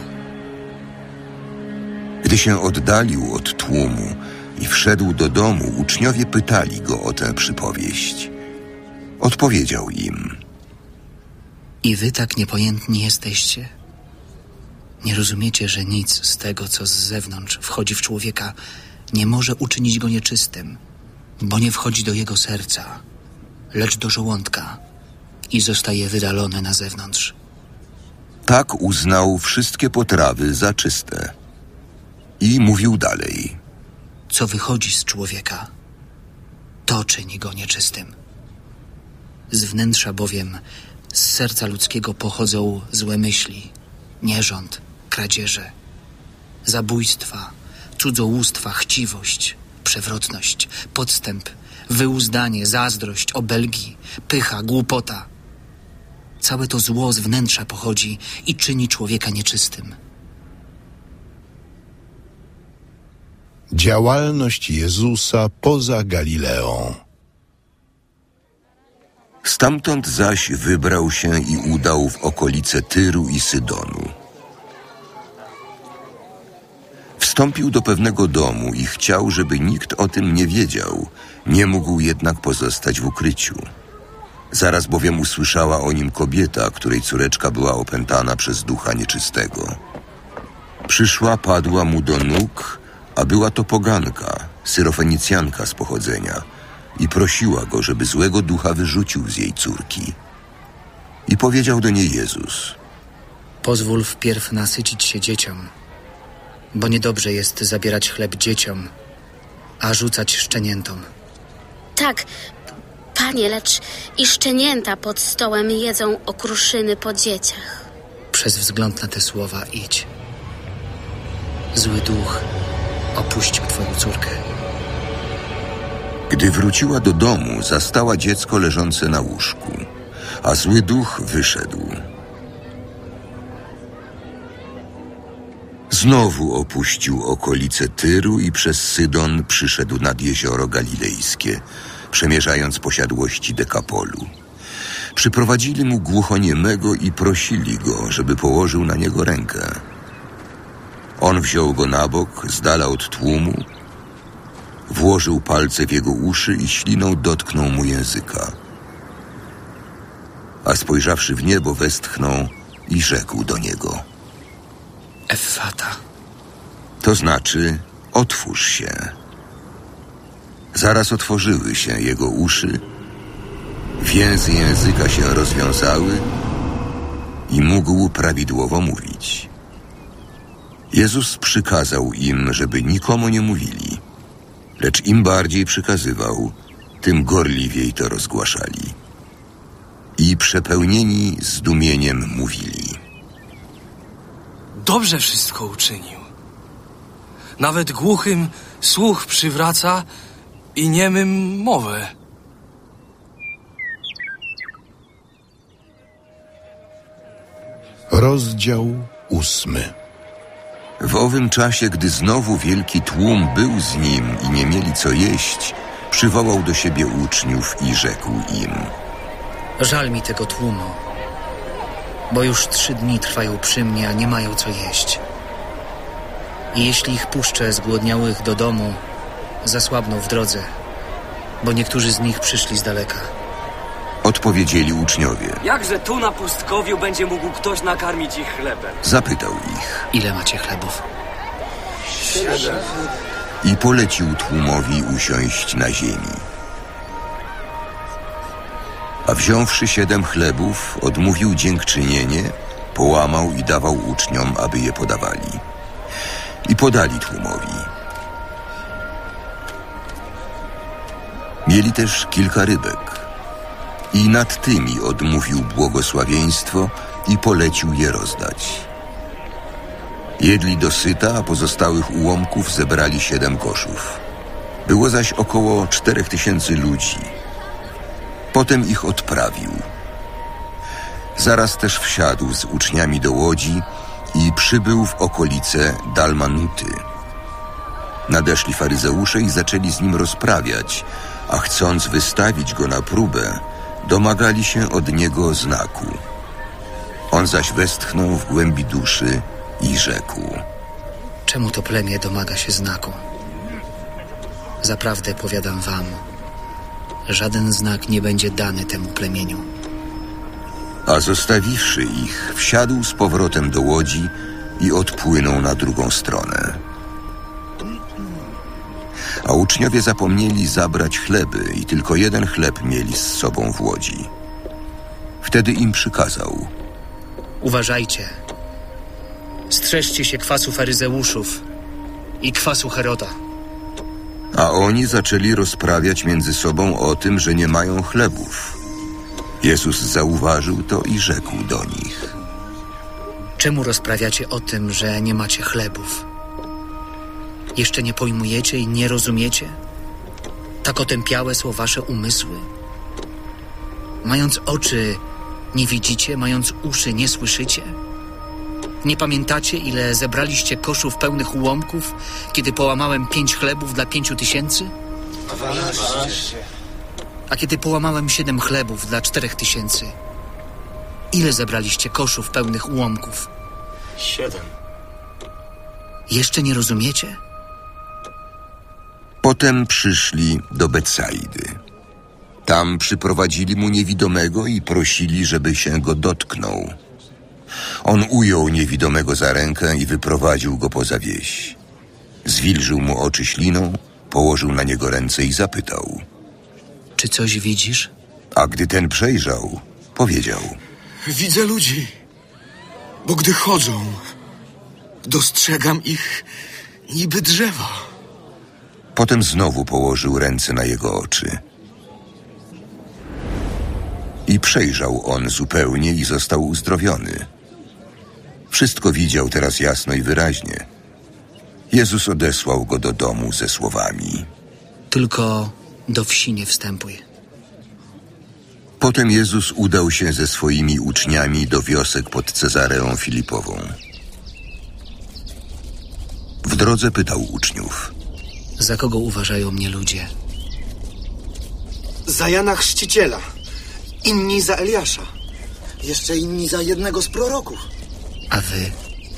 Gdy się oddalił od tłumu i wszedł do domu, uczniowie pytali go o tę przypowieść. Odpowiedział im: I wy tak niepojętni jesteście? Nie rozumiecie, że nic z tego, co z zewnątrz wchodzi w człowieka, nie może uczynić go nieczystym, bo nie wchodzi do jego serca, lecz do żołądka i zostaje wydalone na zewnątrz. Tak uznał wszystkie potrawy za czyste. I mówił dalej. Co wychodzi z człowieka, to czyni go nieczystym. Z wnętrza bowiem, z serca ludzkiego pochodzą złe myśli, nierząd, kradzieże, zabójstwa, cudzołóstwa, chciwość, przewrotność, podstęp, wyuzdanie, zazdrość, obelgi, pycha, głupota. Całe to zło z wnętrza pochodzi i czyni człowieka nieczystym. Działalność Jezusa poza Galileą. Stamtąd zaś wybrał się i udał w okolice Tyru i Sydonu. Wstąpił do pewnego domu i chciał, żeby nikt o tym nie wiedział. Nie mógł jednak pozostać w ukryciu. Zaraz bowiem usłyszała o nim kobieta, której córeczka była opętana przez ducha nieczystego. Przyszła, padła mu do nóg, a była to poganka, Syrofenicjanka z pochodzenia, i prosiła go, żeby złego ducha wyrzucił z jej córki. I powiedział do niej Jezus: Pozwól wpierw nasycić się dzieciom, bo niedobrze jest zabierać chleb dzieciom, a rzucać szczeniętom. Tak, panie, lecz i szczenięta pod stołem jedzą okruszyny po dzieciach. Przez wzgląd na te słowa idź. Zły duch opuścił twoją córkę. Gdy wróciła do domu, zastała dziecko leżące na łóżku, a zły duch wyszedł. Znowu opuścił okolice Tyru i przez Sydon przyszedł nad jezioro galilejskie, przemierzając posiadłości Dekapolu. Przyprowadzili mu głuchoniemego i prosili go, żeby położył na niego rękę. On wziął go na bok, z dala od tłumu, włożył palce w jego uszy i śliną dotknął mu języka. A spojrzawszy w niebo, westchnął i rzekł do niego: Effata. To znaczy, otwórz się. Zaraz otworzyły się jego uszy, więzy języka się rozwiązały i mógł prawidłowo mówić. Jezus przykazał im, żeby nikomu nie mówili, lecz im bardziej przykazywał, tym gorliwiej to rozgłaszali. I przepełnieni zdumieniem mówili: Dobrze wszystko uczynił. Nawet głuchym słuch przywraca i niemym mowę. Rozdział ósmy. W owym czasie, gdy znowu wielki tłum był z nim i nie mieli co jeść, przywołał do siebie uczniów i rzekł im: Żal mi tego tłumu, bo już trzy dni trwają przy mnie, a nie mają co jeść. I jeśli ich puszczę zgłodniałych do domu, zasłabną w drodze, bo niektórzy z nich przyszli z daleka. Odpowiedzieli uczniowie. Jakże tu na pustkowiu będzie mógł ktoś nakarmić ich chlebem? Zapytał ich: Ile macie chlebów? Siedem. I polecił tłumowi usiąść na ziemi. A wziąwszy siedem chlebów, odmówił dziękczynienie, połamał i dawał uczniom, aby je podawali. I podali tłumowi. Mieli też kilka rybek. I nad tymi odmówił błogosławieństwo i polecił je rozdać. Jedli dosyta, a pozostałych ułomków zebrali siedem koszów. Było zaś około czterech tysięcy ludzi. Potem ich odprawił. Zaraz też wsiadł z uczniami do łodzi i przybył w okolice Dalmanuty. Nadeszli faryzeusze i zaczęli z nim rozprawiać, a chcąc wystawić go na próbę, domagali się od niego znaku. On zaś westchnął w głębi duszy i rzekł: Czemu to plemię domaga się znaku? Zaprawdę powiadam wam, żaden znak nie będzie dany temu plemieniu. A zostawiwszy ich, wsiadł z powrotem do łodzi i odpłynął na drugą stronę. A uczniowie zapomnieli zabrać chleby i tylko jeden chleb mieli z sobą w łodzi. Wtedy im przykazał: Uważajcie. Strzeżcie się kwasu faryzeuszów i kwasu Heroda. A oni zaczęli rozprawiać między sobą o tym, że nie mają chlebów. Jezus zauważył to i rzekł do nich: Czemu rozprawiacie o tym, że nie macie chlebów? Jeszcze nie pojmujecie i nie rozumiecie? Tak otępiałe są wasze umysły? Mając oczy, nie widzicie, mając uszy, nie słyszycie? Nie pamiętacie, ile zebraliście koszów pełnych ułomków, kiedy połamałem pięć chlebów dla pięciu tysięcy? A kiedy połamałem siedem chlebów dla czterech tysięcy, ile zebraliście koszów pełnych ułomków? Siedem. Jeszcze nie rozumiecie? Potem przyszli do Betsaidy. Tam przyprowadzili mu niewidomego i prosili, żeby się go dotknął. On ujął niewidomego za rękę i wyprowadził go poza wieś. Zwilżył mu oczy śliną, położył na niego ręce i zapytał: Czy coś widzisz? A gdy ten przejrzał, powiedział: Widzę ludzi, bo gdy chodzą, dostrzegam ich niby drzewa. Potem znowu położył ręce na jego oczy. I przejrzał on zupełnie i został uzdrowiony. Wszystko widział teraz jasno i wyraźnie. Jezus odesłał go do domu ze słowami: Tylko do wsi nie wstępuj. Potem Jezus udał się ze swoimi uczniami do wiosek pod Cezareą Filipową. W drodze pytał uczniów: Za kogo uważają mnie ludzie? Za Jana Chrzciciela, inni za Eliasza, jeszcze inni za jednego z proroków. A wy?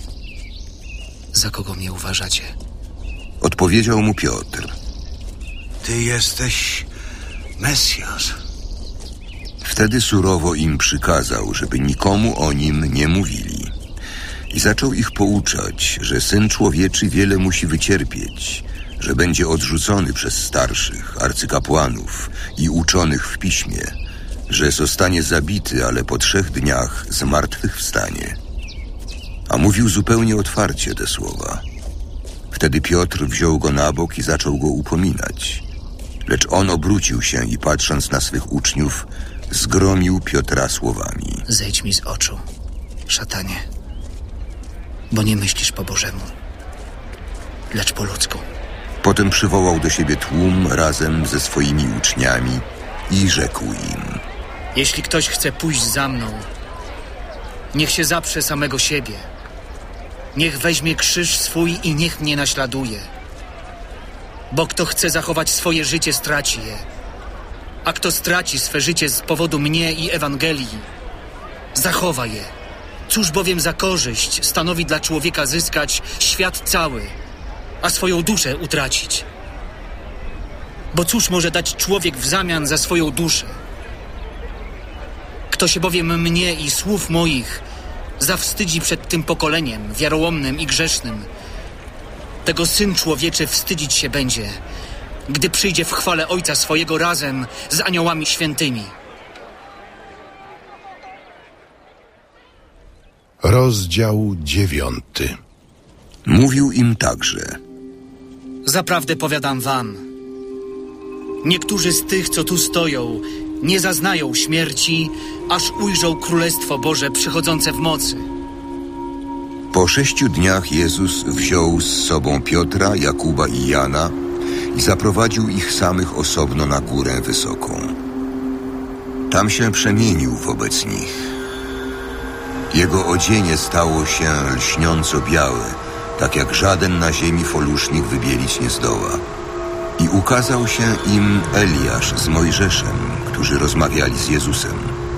Za kogo mnie uważacie? Odpowiedział mu Piotr: Ty jesteś Mesjasz. Wtedy surowo im przykazał, żeby nikomu o nim nie mówili. I zaczął ich pouczać, że Syn Człowieczy wiele musi wycierpieć, że będzie odrzucony przez starszych, arcykapłanów i uczonych w piśmie, że zostanie zabity, ale po trzech dniach zmartwychwstanie. A mówił zupełnie otwarcie te słowa. Wtedy Piotr wziął go na bok i zaczął go upominać. Lecz on obrócił się i patrząc na swych uczniów, zgromił Piotra słowami: Zejdź mi z oczu, szatanie, bo nie myślisz po Bożemu, lecz po ludzku. Potem przywołał do siebie tłum razem ze swoimi uczniami i rzekł im: Jeśli ktoś chce pójść za mną, niech się zaprze samego siebie. Niech weźmie krzyż swój i niech mnie naśladuje. Bo kto chce zachować swoje życie, straci je. A kto straci swe życie z powodu mnie i Ewangelii, zachowa je. Cóż bowiem za korzyść stanowi dla człowieka zyskać świat cały, a swoją duszę utracić? Bo cóż może dać człowiek w zamian za swoją duszę? Kto się bowiem mnie i słów moich zawstydzi przed tym pokoleniem wiarołomnym i grzesznym, tego Syn Człowieczy wstydzić się będzie, gdy przyjdzie w chwale Ojca swojego razem z aniołami świętymi. Rozdział dziewiąty. Mówił im także: Zaprawdę powiadam wam, niektórzy z tych, co tu stoją, nie zaznają śmierci, aż ujrzą Królestwo Boże przychodzące w mocy. Po sześciu dniach Jezus wziął z sobą Piotra, Jakuba i Jana i zaprowadził ich samych osobno na górę wysoką. Tam się przemienił wobec nich. Jego odzienie stało się lśniąco białe, tak jak żaden na ziemi folusznik wybielić nie zdoła. I ukazał się im Eliasz z Mojżeszem, którzy rozmawiali z Jezusem.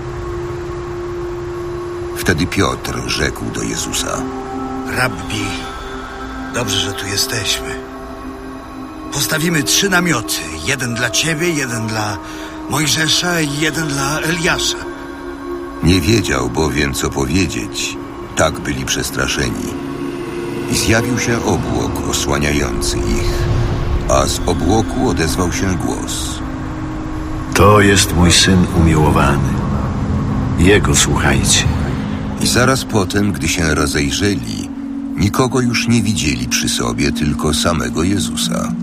Wtedy Piotr rzekł do Jezusa: Rabbi, dobrze, że tu jesteśmy. Postawimy trzy namioty. Jeden dla ciebie, jeden dla Mojżesza i jeden dla Eliasza. Nie wiedział bowiem, co powiedzieć. Tak byli przestraszeni. I zjawił się obłok osłaniający ich, a z obłoku odezwał się głos: To jest mój Syn umiłowany. Jego słuchajcie. I zaraz potem, gdy się rozejrzeli, nikogo już nie widzieli przy sobie, tylko samego Jezusa.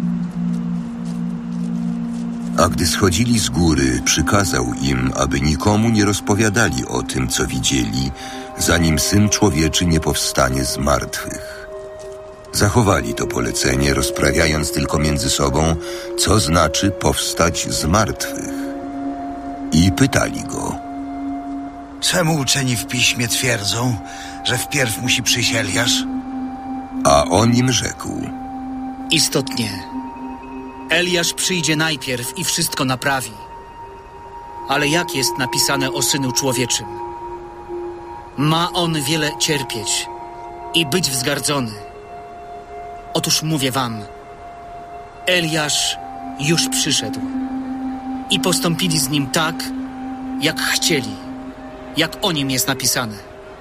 A gdy schodzili z góry, przykazał im, aby nikomu nie rozpowiadali o tym, co widzieli, zanim Syn Człowieczy nie powstanie z martwych. Zachowali to polecenie, rozprawiając tylko między sobą, co znaczy powstać z martwych. I pytali go: Czemu uczeni w piśmie twierdzą, że wpierw musi przyjść Eliasz? A on im rzekł: Istotnie, Eliasz przyjdzie najpierw i wszystko naprawi. Ale jak jest napisane o Synu Człowieczym? Ma on wiele cierpieć i być wzgardzony. Otóż mówię wam, Eliasz już przyszedł i postąpili z nim tak, jak chcieli, jak o nim jest napisane.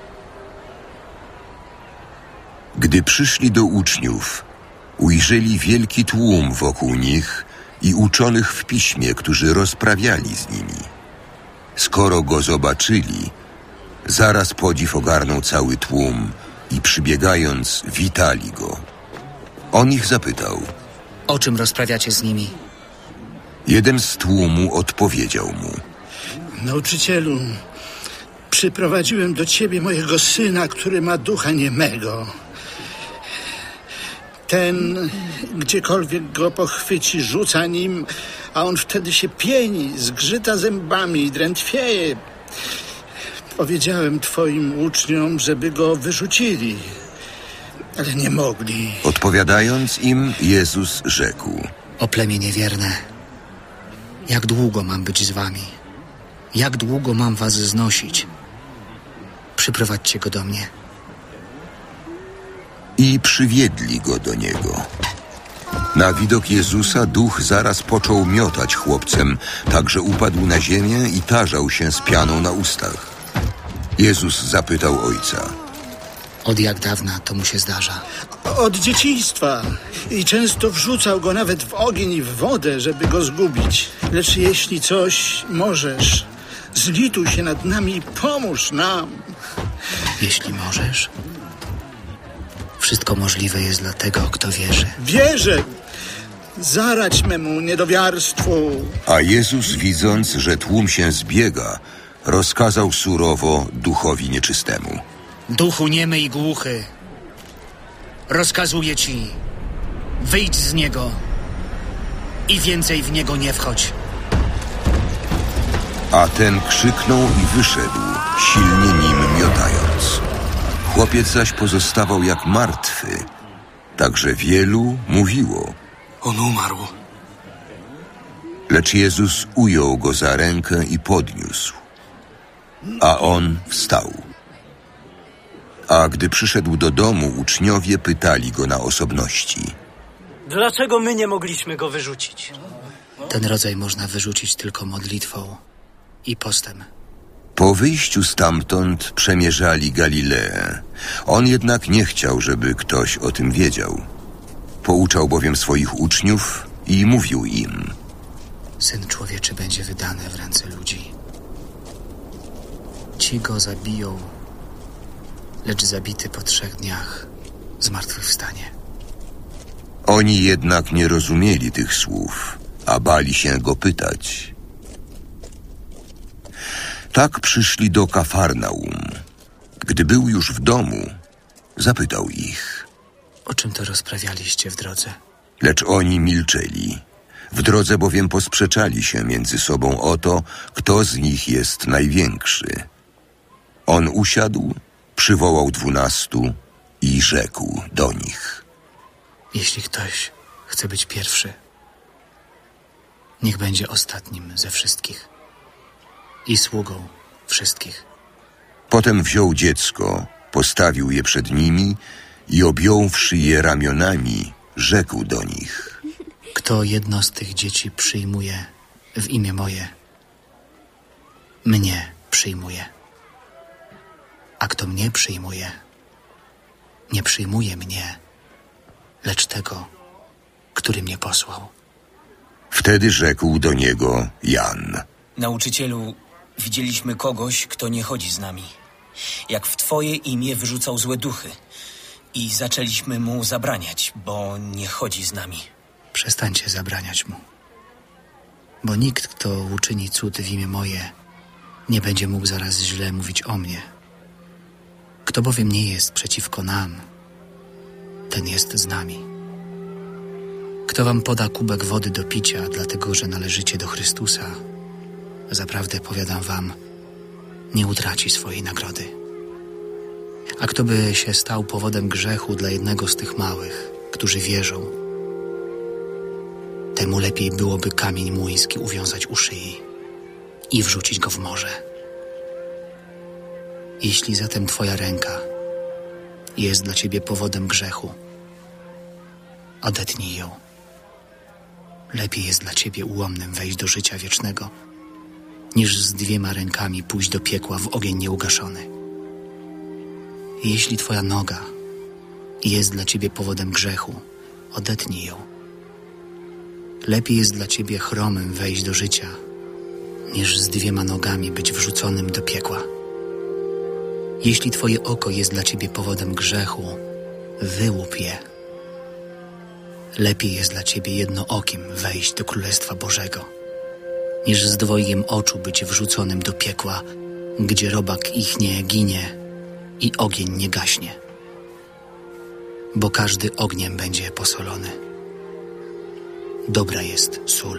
Gdy przyszli do uczniów, ujrzeli wielki tłum wokół nich i uczonych w piśmie, którzy rozprawiali z nimi. Skoro go zobaczyli, zaraz podziw ogarnął cały tłum i przybiegając, witali go. On ich zapytał: O czym rozprawiacie z nimi? Jeden z tłumu odpowiedział mu: Nauczycielu, przyprowadziłem do ciebie mojego syna, który ma ducha niemego. Ten, gdziekolwiek go pochwyci, rzuca nim, a on wtedy się pieni, zgrzyta zębami i drętwieje. Powiedziałem twoim uczniom, żeby go wyrzucili, ale nie mogli. Odpowiadając im, Jezus rzekł: O plemię niewierne, jak długo mam być z wami? Jak długo mam was znosić? Przyprowadźcie go do mnie. I przywiedli go do niego. Na widok Jezusa duch zaraz począł miotać chłopcem, tak że upadł na ziemię i tarzał się z pianą na ustach. Jezus zapytał ojca: Od jak dawna to mu się zdarza? Od dzieciństwa. I często wrzucał go nawet w ogień i w wodę, żeby go zgubić. Lecz jeśli coś możesz, zlituj się nad nami i pomóż nam. Jeśli możesz? Wszystko możliwe jest dla tego, kto wierzy. Wierzę! Zarać memu niedowiarstwu. A Jezus, widząc, że tłum się zbiega, rozkazał surowo duchowi nieczystemu: Duchu niemy i głuchy, rozkazuję ci, wyjdź z niego i więcej w niego nie wchodź. A ten krzyknął i wyszedł, silnie nim miotając. Chłopiec zaś pozostawał jak martwy, także wielu mówiło: On umarł. Lecz Jezus ujął go za rękę i podniósł, a on wstał. A gdy przyszedł do domu, uczniowie pytali go na osobności: Dlaczego my nie mogliśmy go wyrzucić? Ten rodzaj można wyrzucić tylko modlitwą i postem. Po wyjściu stamtąd przemierzali Galileę. On jednak nie chciał, żeby ktoś o tym wiedział. Pouczał bowiem swoich uczniów i mówił im: Syn Człowieczy będzie wydany w ręce ludzi. Ci go zabiją, lecz zabity po trzech dniach zmartwychwstanie. Oni jednak nie rozumieli tych słów, a bali się go pytać. Tak przyszli do Kafarnaum. Gdy był już w domu, zapytał ich: O czym to rozprawialiście w drodze? Lecz oni milczeli. W drodze bowiem posprzeczali się między sobą o to, kto z nich jest największy. On usiadł, przywołał dwunastu i rzekł do nich: Jeśli ktoś chce być pierwszy, niech będzie ostatnim ze wszystkich i sługą wszystkich. Potem wziął dziecko, postawił je przed nimi i objąwszy je ramionami, rzekł do nich: Kto jedno z tych dzieci przyjmuje w imię moje, mnie przyjmuje. A kto mnie przyjmuje, nie przyjmuje mnie, lecz tego, który mnie posłał. Wtedy rzekł do niego Jan: Nauczycielu, widzieliśmy kogoś, kto nie chodzi z nami. jak w twoje imię wyrzucał złe duchy. I zaczęliśmy mu zabraniać, bo nie chodzi z nami. Przestańcie zabraniać mu. Bo nikt, kto uczyni cud w imię moje, nie będzie mógł zaraz źle mówić o mnie. Kto bowiem nie jest przeciwko nam, ten jest z nami. Kto wam poda kubek wody do picia, dlatego że należycie do Chrystusa, zaprawdę powiadam wam, nie utraci swojej nagrody. A kto by się stał powodem grzechu dla jednego z tych małych, którzy wierzą, temu lepiej byłoby kamień młyński uwiązać u szyi i wrzucić go w morze. Jeśli zatem twoja ręka jest dla ciebie powodem grzechu, odetnij ją. Lepiej jest dla ciebie ułomnym wejść do życia wiecznego, niż z dwiema rękami pójść do piekła w ogień nieugaszony. Jeśli twoja noga jest dla ciebie powodem grzechu, odetnij ją. Lepiej jest dla ciebie chromym wejść do życia, niż z dwiema nogami być wrzuconym do piekła. Jeśli twoje oko jest dla ciebie powodem grzechu, wyłup je. Lepiej jest dla ciebie jednookim wejść do Królestwa Bożego, niż z dwojgiem oczu być wrzuconym do piekła, gdzie robak ich nie ginie i ogień nie gaśnie. Bo każdy ogniem będzie posolony. Dobra jest sól.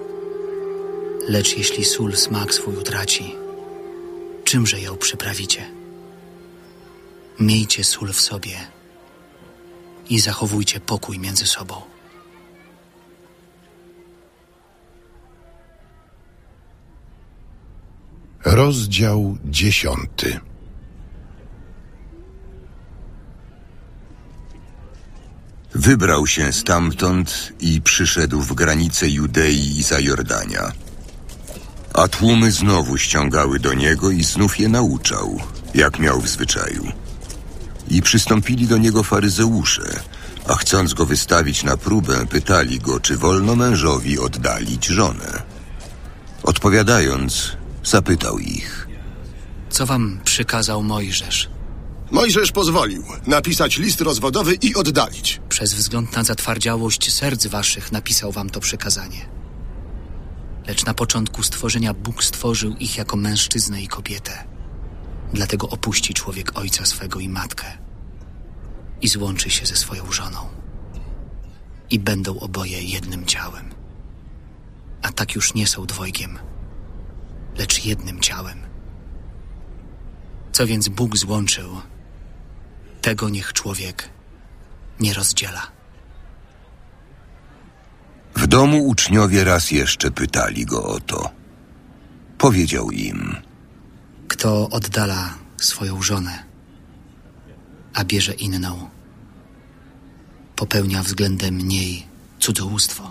Lecz jeśli sól smak swój utraci, czymże ją przyprawicie? Miejcie sól w sobie i zachowujcie pokój między sobą. Rozdział dziesiąty. Wybrał się stamtąd i przyszedł w granice Judei i Zajordania. A tłumy znowu ściągały do niego i znów je nauczał, jak miał w zwyczaju. I przystąpili do niego faryzeusze, a chcąc go wystawić na próbę, pytali go, czy wolno mężowi oddalić żonę. Odpowiadając, zapytał ich: Co wam przykazał Mojżesz? Mojżesz pozwolił napisać list rozwodowy i oddalić. Przez wzgląd na zatwardziałość serc waszych napisał wam to przykazanie. Lecz na początku stworzenia Bóg stworzył ich jako mężczyznę i kobietę. Dlatego opuści człowiek ojca swego i matkę i złączy się ze swoją żoną. I będą oboje jednym ciałem. A tak już nie są dwojgiem, lecz jednym ciałem. Co więc Bóg złączył, tego niech człowiek nie rozdziela. W domu uczniowie raz jeszcze pytali go o to. Powiedział im: Kto oddala swoją żonę, a bierze inną, popełnia względem niej cudzołóstwo.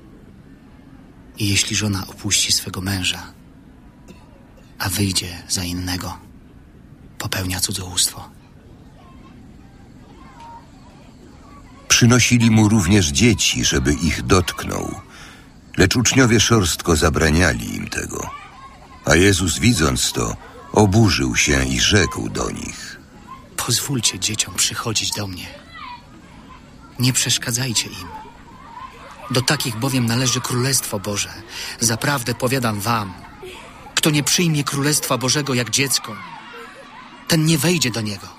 I jeśli żona opuści swego męża, a wyjdzie za innego, popełnia cudzołóstwo. Przynosili mu również dzieci, żeby ich dotknął, lecz uczniowie szorstko zabraniali im tego. A Jezus, widząc to, oburzył się i rzekł do nich: Pozwólcie dzieciom przychodzić do mnie. Nie przeszkadzajcie im. Do takich bowiem należy Królestwo Boże. Zaprawdę powiadam wam, kto nie przyjmie Królestwa Bożego jak dziecko, ten nie wejdzie do niego.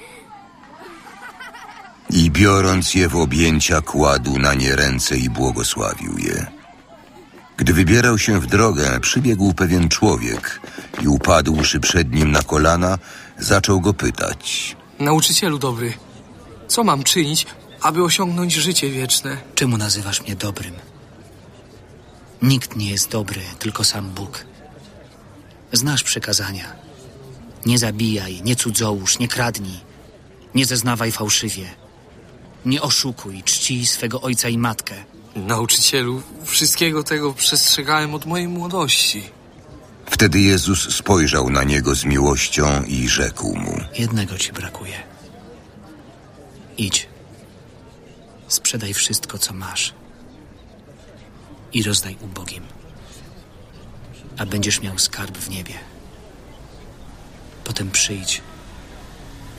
I biorąc je w objęcia, kładł na nie ręce i błogosławił je. Gdy wybierał się w drogę, przybiegł pewien człowiek i upadłszy przed nim na kolana, zaczął go pytać: Nauczycielu dobry, co mam czynić, aby osiągnąć życie wieczne? Czemu nazywasz mnie dobrym? Nikt nie jest dobry, tylko sam Bóg. Znasz przykazania. Nie zabijaj, nie cudzołóż, nie kradnij, nie zeznawaj fałszywie, nie oszukuj, czcij swego ojca i matkę. Nauczycielu, wszystkiego tego przestrzegałem od mojej młodości. Wtedy Jezus spojrzał na niego z miłością i rzekł mu: Jednego ci brakuje. Idź, sprzedaj wszystko, co masz i rozdaj ubogim, a będziesz miał skarb w niebie. Potem przyjdź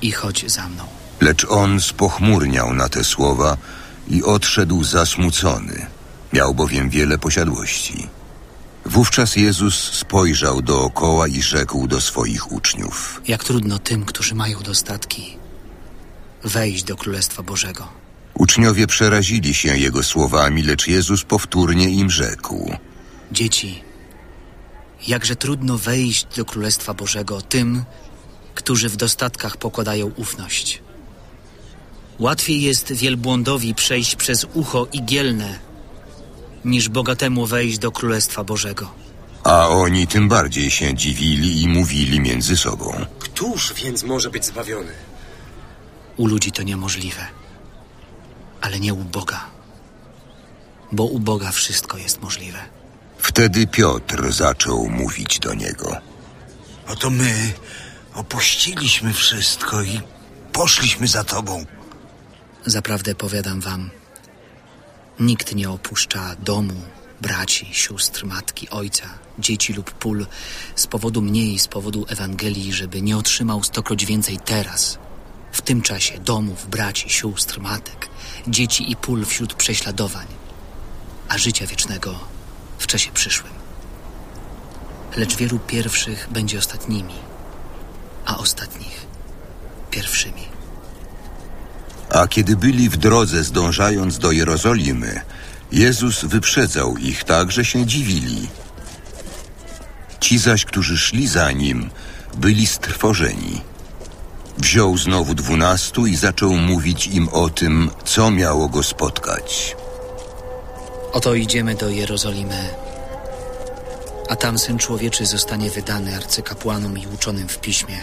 i chodź za mną. Lecz on spochmurniał na te słowa i odszedł zasmucony. Miał bowiem wiele posiadłości. Wówczas Jezus spojrzał dookoła i rzekł do swoich uczniów: Jak trudno tym, którzy mają dostatki, wejść do Królestwa Bożego. Uczniowie przerazili się jego słowami, lecz Jezus powtórnie im rzekł: Dzieci, jakże trudno wejść do Królestwa Bożego tym, którzy w dostatkach pokładają ufność. Łatwiej jest wielbłądowi przejść przez ucho igielne, niż bogatemu wejść do Królestwa Bożego. A oni tym bardziej się dziwili i mówili między sobą: Któż więc może być zbawiony? U ludzi to niemożliwe, ale nie u Boga, bo u Boga wszystko jest możliwe. Wtedy Piotr zaczął mówić do niego: Oto my opuściliśmy wszystko i poszliśmy za tobą. Zaprawdę powiadam wam, nikt nie opuszcza domu, braci, sióstr, matki, ojca, dzieci lub pól z powodu mnie i z powodu Ewangelii, żeby nie otrzymał stokroć więcej teraz, w tym czasie domów, braci, sióstr, matek, dzieci i pól wśród prześladowań, a życia wiecznego w czasie przyszłym. Lecz wielu pierwszych będzie ostatnimi, a ostatnich pierwszymi. A kiedy byli w drodze zdążając do Jerozolimy, Jezus wyprzedzał ich tak, że się dziwili. Ci zaś, którzy szli za Nim, byli strwożeni. Wziął znowu dwunastu i zaczął mówić im o tym, co miało go spotkać. Oto idziemy do Jerozolimy, a tam Syn Człowieczy zostanie wydany arcykapłanom i uczonym w piśmie.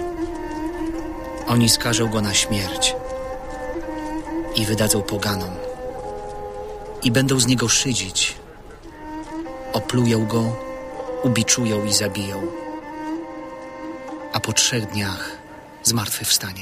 Oni skażą go na śmierć i wydadzą poganom i będą z niego szydzić. Oplują go, ubiczują i zabiją, a po trzech dniach zmartwychwstanie.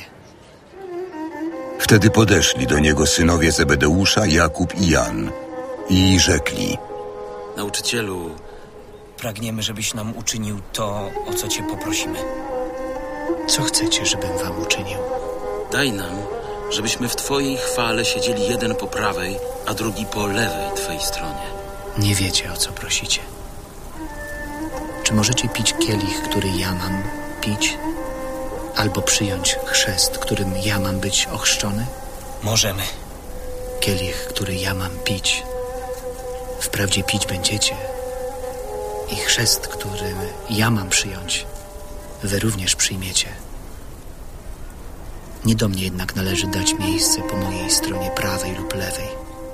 Wtedy podeszli do niego synowie Zebedeusza, Jakub i Jan i rzekli: Nauczycielu, pragniemy, żebyś nam uczynił to, o co cię poprosimy. Co chcecie, żebym wam uczynił? Daj nam, żebyśmy w twojej chwale siedzieli jeden po prawej, a drugi po lewej twej stronie. Nie wiecie, o co prosicie. Czy możecie pić kielich, który ja mam pić? Albo przyjąć chrzest, którym ja mam być ochrzczony? Możemy. Kielich, który ja mam pić, wprawdzie pić będziecie, i chrzest, który ja mam przyjąć, wy również przyjmiecie. Nie do mnie jednak należy dać miejsce po mojej stronie prawej lub lewej,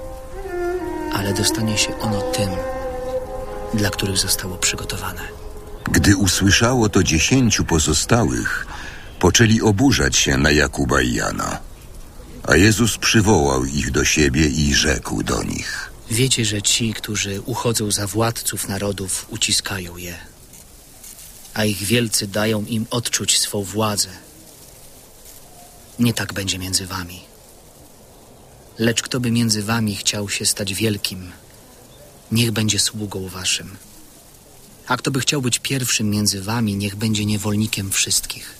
ale dostanie się ono tym, dla których zostało przygotowane. Gdy usłyszało to dziesięciu pozostałych, poczęli oburzać się na Jakuba i Jana. A Jezus przywołał ich do siebie i rzekł do nich: Wiecie, że ci, którzy uchodzą za władców narodów, uciskają je, a ich wielcy dają im odczuć swą władzę. Nie tak będzie między wami. Lecz kto by między wami chciał się stać wielkim, niech będzie sługą waszym. A kto by chciał być pierwszym między wami, niech będzie niewolnikiem wszystkich.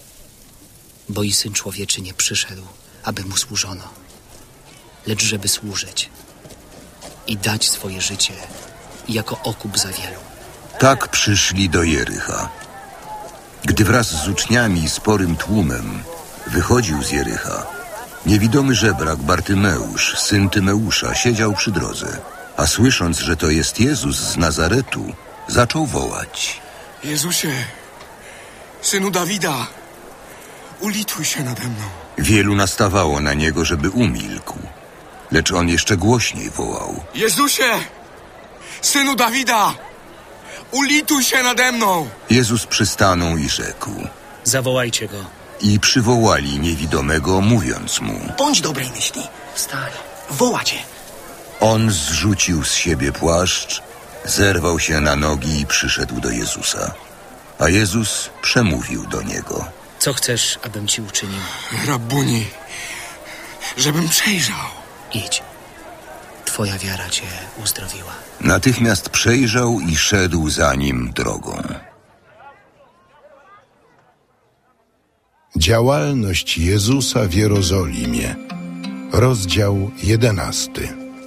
Bo i Syn Człowieczy nie przyszedł, aby mu służono, lecz żeby służyć i dać swoje życie jako okup za wielu. Tak przyszli do Jericha. Gdy wraz z uczniami i sporym tłumem wychodził z Jericha, niewidomy żebrak Bartymeusz, syn Tymeusza, siedział przy drodze, a słysząc, że to jest Jezus z Nazaretu, zaczął wołać: Jezusie, synu Dawida, ulituj się nade mną. Wielu nastawało na niego, żeby umilkł, lecz on jeszcze głośniej wołał: Jezusie, synu Dawida, ulituj się nade mną. Jezus przystanął i rzekł: Zawołajcie go. I przywołali niewidomego, mówiąc mu: Bądź dobrej myśli. Wstań, woła cię. On zrzucił z siebie płaszcz, zerwał się na nogi i przyszedł do Jezusa. A Jezus przemówił do niego: Co chcesz, abym ci uczynił? Rabuni, żebym przejrzał. Idź. Twoja wiara cię uzdrowiła. Natychmiast przejrzał i szedł za nim drogą. Działalność Jezusa w Jerozolimie. Rozdział jedenasty.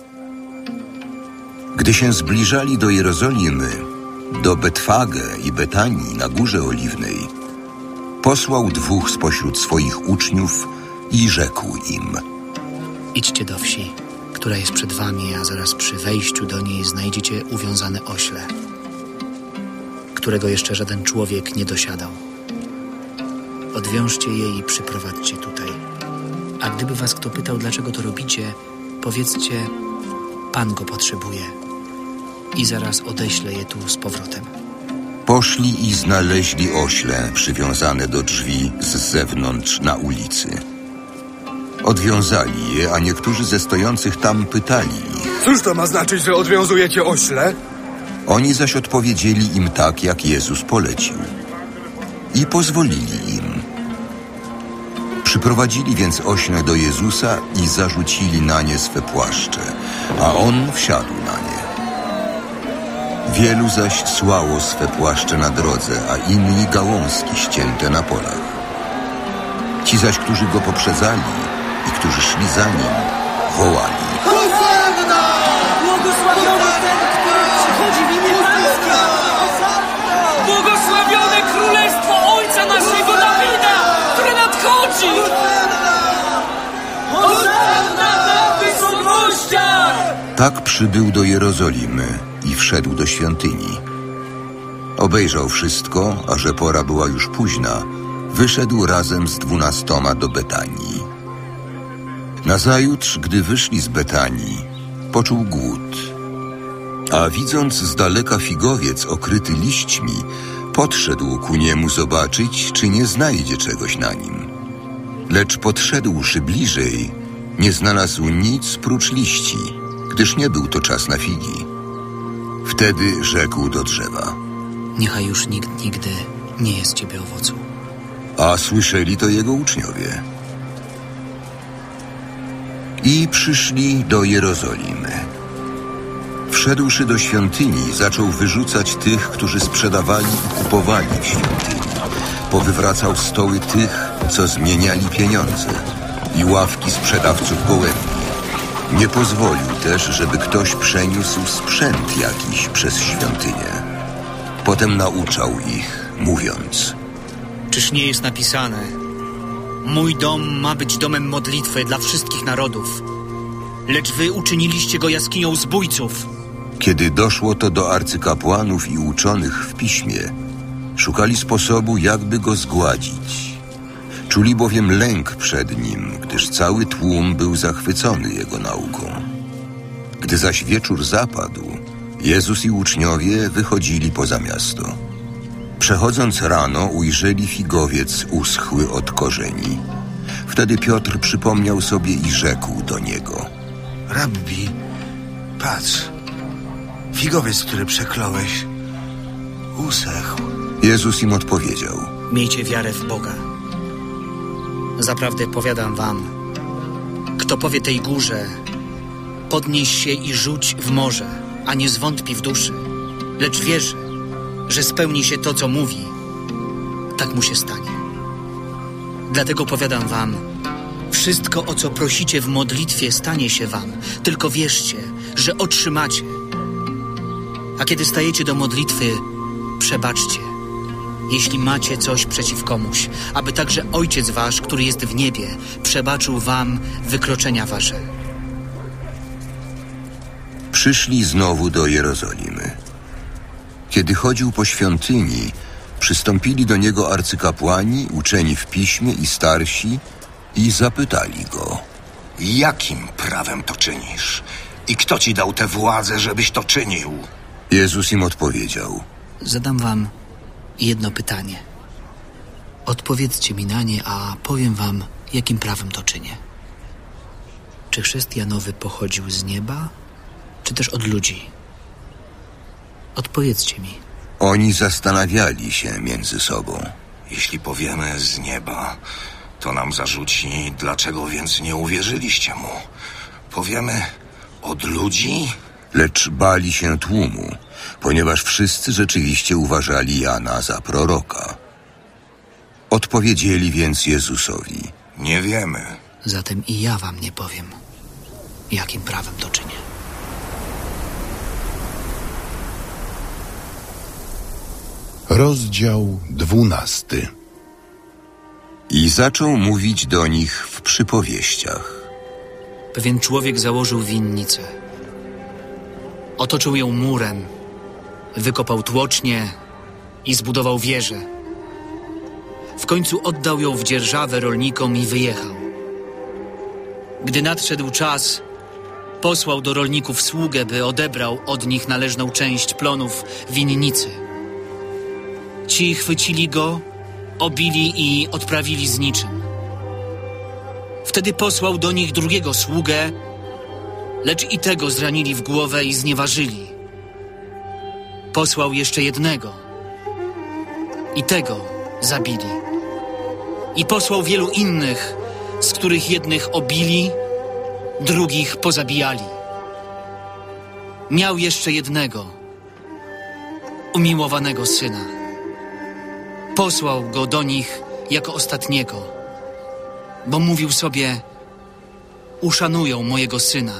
Gdy się zbliżali do Jerozolimy, do Betfage i Betanii na Górze Oliwnej, posłał dwóch spośród swoich uczniów i rzekł im: Idźcie do wsi, która jest przed wami, a zaraz przy wejściu do niej znajdziecie uwiązane ośle, którego jeszcze żaden człowiek nie dosiadał. Odwiążcie je i przyprowadźcie tutaj. A gdyby was kto pytał, dlaczego to robicie, powiedzcie: Pan go potrzebuje i zaraz odeślę je tu z powrotem. Poszli i znaleźli ośle przywiązane do drzwi z zewnątrz na ulicy. Odwiązali je, a niektórzy ze stojących tam pytali ich: Cóż to ma znaczyć, że odwiązujecie ośle? Oni zaś odpowiedzieli im tak, jak Jezus polecił. I pozwolili im. Przyprowadzili więc ośle do Jezusa i zarzucili na nie swe płaszcze, a On wsiadł na nie. Wielu zaś słało swe płaszcze na drodze, a inni gałązki ścięte na polach. Ci zaś, którzy go poprzedzali i którzy szli za nim, wołali: Hosanna! Błogosławiony ten, który przychodzi w imię Pańskie! Błogosławione królestwo Ojca naszego Dawida, które nadchodzi! Hosanna na wysokościach! Tak przybył do Jerozolimy i wszedł do świątyni. Obejrzał wszystko, a że pora była już późna, wyszedł razem z dwunastoma do Betanii. Nazajutrz, gdy wyszli z Betanii, poczuł głód. A widząc z daleka figowiec okryty liśćmi, podszedł ku niemu zobaczyć, czy nie znajdzie czegoś na nim. Lecz podszedłszy bliżej, nie znalazł nic prócz liści, gdyż nie był to czas na figi. Wtedy rzekł do drzewa: Niechaj już nikt nigdy nie jest z ciebie owocu. A słyszeli to jego uczniowie. I przyszli do Jerozolimy. Wszedłszy do świątyni, zaczął wyrzucać tych, którzy sprzedawali i kupowali w świątyni. Powywracał stoły tych, co zmieniali pieniądze, i ławki sprzedawców gołębi. Nie pozwolił też, żeby ktoś przeniósł sprzęt jakiś przez świątynię. Potem nauczał ich, mówiąc: Czyż nie jest napisane: Mój dom ma być domem modlitwy dla wszystkich narodów, lecz wy uczyniliście go jaskinią zbójców. Kiedy doszło to do arcykapłanów i uczonych w piśmie, szukali sposobu, jakby go zgładzić. Czuli bowiem lęk przed nim, gdyż cały tłum był zachwycony jego nauką. Gdy zaś wieczór zapadł, Jezus i uczniowie wychodzili poza miasto. Przechodząc rano, ujrzeli figowiec uschły od korzeni. Wtedy Piotr przypomniał sobie i rzekł do niego: Rabbi, patrz, figowiec, który przekląłeś, usechł. Jezus im odpowiedział: Miejcie wiarę w Boga. Zaprawdę powiadam wam, kto powie tej górze: podnieś się i rzuć w morze, a nie zwątpi w duszy, lecz wierzy, że spełni się to, co mówi, tak mu się stanie. Dlatego powiadam wam, wszystko, o co prosicie w modlitwie, stanie się wam. Tylko wierzcie, że otrzymacie. A kiedy stajecie do modlitwy, przebaczcie, jeśli macie coś przeciw komuś, aby także Ojciec wasz, który jest w niebie, przebaczył wam wykroczenia wasze. Przyszli znowu do Jerozolimy. Kiedy chodził po świątyni, przystąpili do niego arcykapłani, uczeni w piśmie i starsi i zapytali go: Jakim prawem to czynisz? I kto ci dał tę władzę, żebyś to czynił? Jezus im odpowiedział: Zadam wam jedno pytanie. Odpowiedzcie mi na nie, a powiem wam, jakim prawem to czynię. Czy chrzest Janowy pochodził z nieba, czy też od ludzi? Odpowiedzcie mi. Oni zastanawiali się między sobą. Jeśli powiemy z nieba, to nam zarzuci, dlaczego więc nie uwierzyliście mu. Powiemy od ludzi? Lecz bali się tłumu, ponieważ wszyscy rzeczywiście uważali Jana za proroka. Odpowiedzieli więc Jezusowi: Nie wiemy. Zatem i ja wam nie powiem, jakim prawem to czynię. Rozdział dwunasty. I zaczął mówić do nich w przypowieściach. Pewien człowiek założył winnicę. Otoczył ją murem, wykopał tłocznie i zbudował wieżę. W końcu oddał ją w dzierżawę rolnikom i wyjechał. Gdy nadszedł czas, posłał do rolników sługę, by odebrał od nich należną część plonów winnicy. Ci chwycili go, obili i odprawili z niczym. Wtedy posłał do nich drugiego sługę, lecz i tego zranili w głowę i znieważyli. Posłał jeszcze jednego, i tego zabili. I posłał wielu innych, z których jednych obili, drugich pozabijali. Miał jeszcze jednego, umiłowanego syna. Posłał go do nich jako ostatniego, bo mówił sobie: uszanują mojego syna.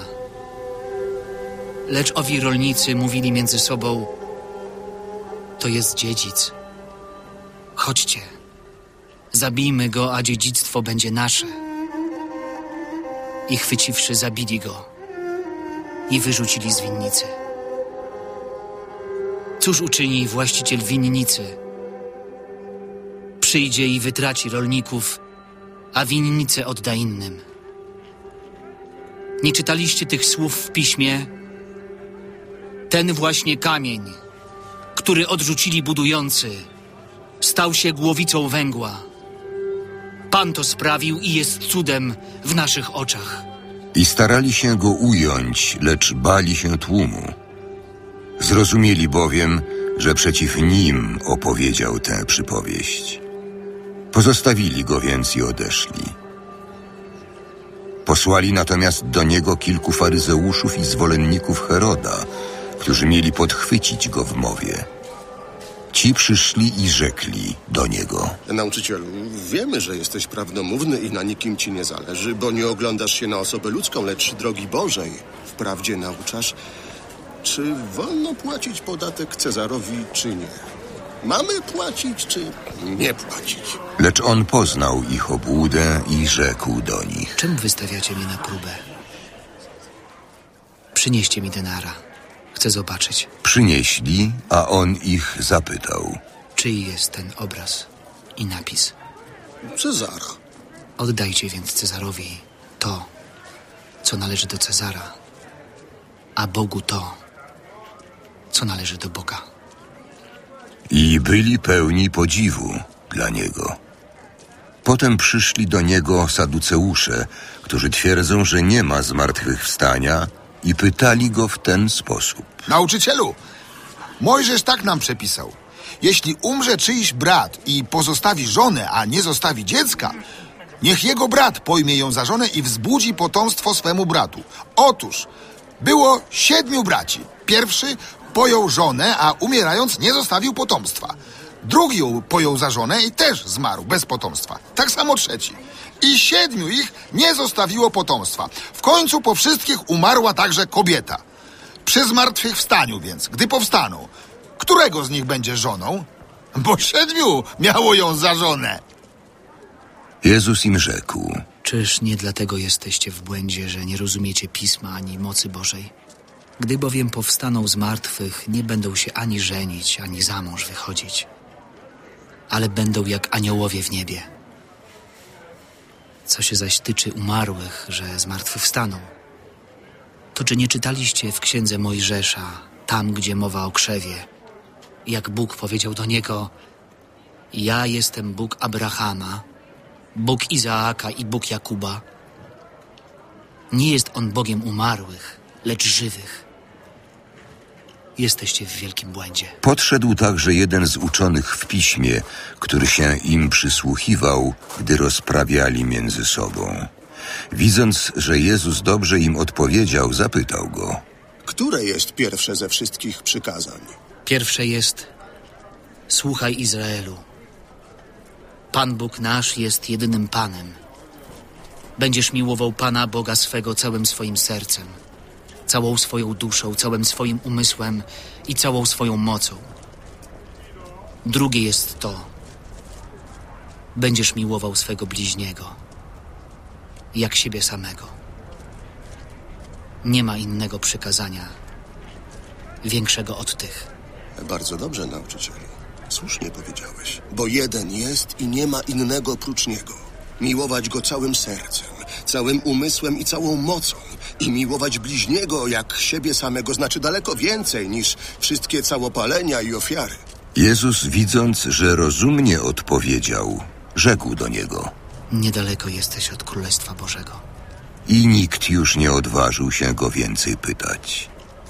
Lecz owi rolnicy mówili między sobą: to jest dziedzic. Chodźcie, zabijmy go, a dziedzictwo będzie nasze. I chwyciwszy, zabili go i wyrzucili z winnicy. Cóż uczyni właściciel winnicy? Przyjdzie i wytraci rolników, a winnicę odda innym. Nie czytaliście tych słów w piśmie? Ten właśnie kamień, który odrzucili budujący, stał się głowicą węgła. Pan to sprawił i jest cudem w naszych oczach. I starali się go ująć, lecz bali się tłumu. Zrozumieli bowiem, że przeciw nim opowiedział tę przypowieść. Pozostawili go więc i odeszli. Posłali natomiast do niego kilku faryzeuszów i zwolenników Heroda, którzy mieli podchwycić go w mowie. Ci przyszli i rzekli do niego: Nauczycielu, wiemy, że jesteś prawdomówny i na nikim ci nie zależy, bo nie oglądasz się na osobę ludzką, lecz drogi Bożej. Wprawdzie nauczasz, czy wolno płacić podatek Cezarowi, czy nie? Mamy płacić, czy nie płacić? Lecz on poznał ich obłudę i rzekł do nich: czym wystawiacie mnie na próbę? Przynieście mi denara. Chcę zobaczyć. Przynieśli, a on ich zapytał: czyj jest ten obraz i napis? Cezara. Oddajcie więc Cezarowi to, co należy do Cezara, a Bogu to, co należy do Boga. I byli pełni podziwu dla niego. Potem przyszli do niego saduceusze, którzy twierdzą, że nie ma zmartwychwstania, i pytali go w ten sposób: Nauczycielu, Mojżesz tak nam przepisał: jeśli umrze czyjś brat i pozostawi żonę, a nie zostawi dziecka, niech jego brat pojmie ją za żonę i wzbudzi potomstwo swemu bratu. Otóż było siedmiu braci. Pierwszy pojął żonę, a umierając nie zostawił potomstwa. Drugi ją pojął za żonę i też zmarł bez potomstwa. Tak samo trzeci. I siedmiu ich nie zostawiło potomstwa. W końcu po wszystkich umarła także kobieta. Przy zmartwychwstaniu więc, gdy powstaną, którego z nich będzie żoną? Bo siedmiu miało ją za żonę. Jezus im rzekł: czyż nie dlatego jesteście w błędzie, że nie rozumiecie Pisma ani mocy Bożej? Gdy bowiem powstaną z martwych, nie będą się ani żenić, ani za mąż wychodzić, ale będą jak aniołowie w niebie. Co się zaś tyczy umarłych, że zmartwychwstaną, to czy nie czytaliście w księdze Mojżesza, tam gdzie mowa o krzewie, jak Bóg powiedział do niego: ja jestem Bóg Abrahama, Bóg Izaaka i Bóg Jakuba. Nie jest on Bogiem umarłych, lecz żywych. Jesteście w wielkim błędzie. Podszedł także jeden z uczonych w piśmie, który się im przysłuchiwał, gdy rozprawiali między sobą. Widząc, że Jezus dobrze im odpowiedział, zapytał go: które jest pierwsze ze wszystkich przykazań? Pierwsze jest: słuchaj, Izraelu. Pan Bóg nasz jest jedynym Panem. Będziesz miłował Pana Boga swego całym swoim sercem, całą swoją duszą, całym swoim umysłem i całą swoją mocą. Drugie jest to: będziesz miłował swego bliźniego jak siebie samego. Nie ma innego przykazania większego od tych. Bardzo dobrze, nauczycielu. Słusznie powiedziałeś. Bo jeden jest i nie ma innego oprócz Niego. Miłować Go całym sercem, całym umysłem i całą mocą. I miłować bliźniego jak siebie samego znaczy daleko więcej niż wszystkie całopalenia i ofiary. Jezus, widząc, że rozumnie odpowiedział, rzekł do niego: niedaleko jesteś od Królestwa Bożego. I nikt już nie odważył się go więcej pytać.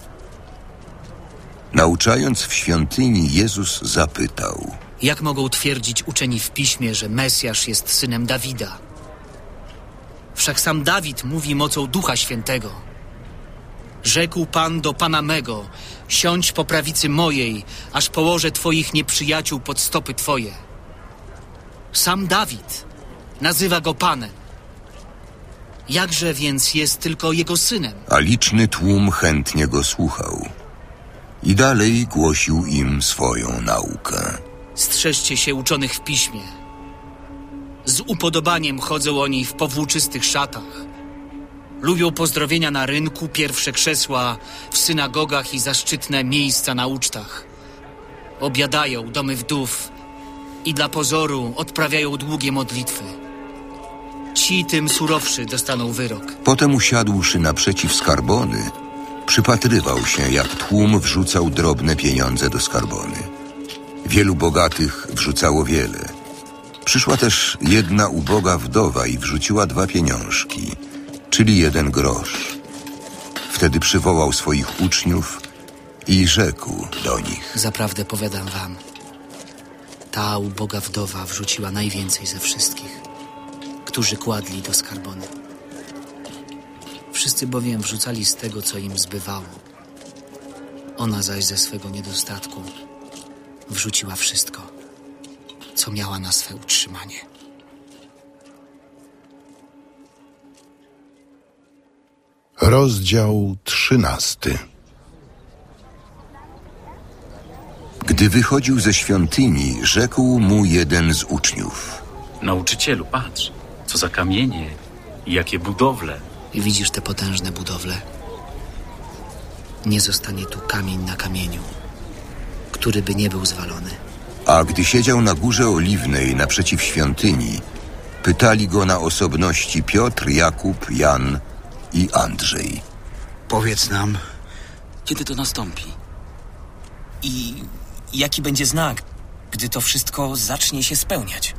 Nauczając w świątyni, Jezus zapytał: jak mogą twierdzić uczeni w Piśmie, że Mesjasz jest synem Dawida? Wszak sam Dawid mówi mocą Ducha Świętego: rzekł Pan do Pana mego, siądź po prawicy mojej, aż położę Twoich nieprzyjaciół pod stopy Twoje. Sam Dawid nazywa go Panem. Jakże więc jest tylko jego synem? A liczny tłum chętnie go słuchał. I dalej głosił im swoją naukę. Strzeżcie się uczonych w Piśmie. Z upodobaniem chodzą oni w powłóczystych szatach. Lubią pozdrowienia na rynku, pierwsze krzesła w synagogach i zaszczytne miejsca na ucztach. Obiadają domy wdów i dla pozoru odprawiają długie modlitwy. Ci tym surowszy dostaną wyrok. Potem, usiadłszy naprzeciw skarbony, przypatrywał się, jak tłum wrzucał drobne pieniądze do skarbony. Wielu bogatych wrzucało wiele. Przyszła też jedna uboga wdowa i wrzuciła dwa pieniążki, czyli jeden grosz. Wtedy przywołał swoich uczniów i rzekł do nich: zaprawdę powiadam wam, ta uboga wdowa wrzuciła najwięcej ze wszystkich, którzy kładli do skarbony. Wszyscy bowiem wrzucali z tego, co im zbywało. Ona zaś ze swego niedostatku wrzuciła wszystko, co miała na swe utrzymanie. Rozdział trzynasty. Gdy wychodził ze świątyni, rzekł mu jeden z uczniów: nauczycielu, patrz, co za kamienie i jakie budowle. I widzisz te potężne budowle? Nie zostanie tu kamień na kamieniu, który by nie był zwalony. A gdy siedział na Górze Oliwnej naprzeciw świątyni, pytali go na osobności Piotr, Jakub, Jan i Andrzej: powiedz nam, kiedy to nastąpi? I jaki będzie znak, gdy to wszystko zacznie się spełniać?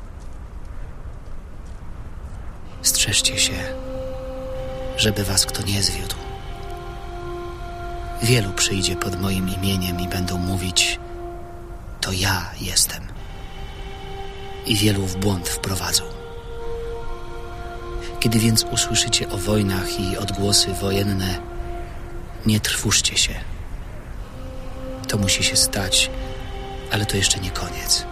Strzeżcie się, żeby was kto nie zwiódł. Wielu przyjdzie pod moim imieniem i będą mówić: to ja jestem. I wielu w błąd wprowadzą. Kiedy więc usłyszycie o wojnach i odgłosy wojenne, nie trwóżcie się. To musi się stać, ale to jeszcze nie koniec.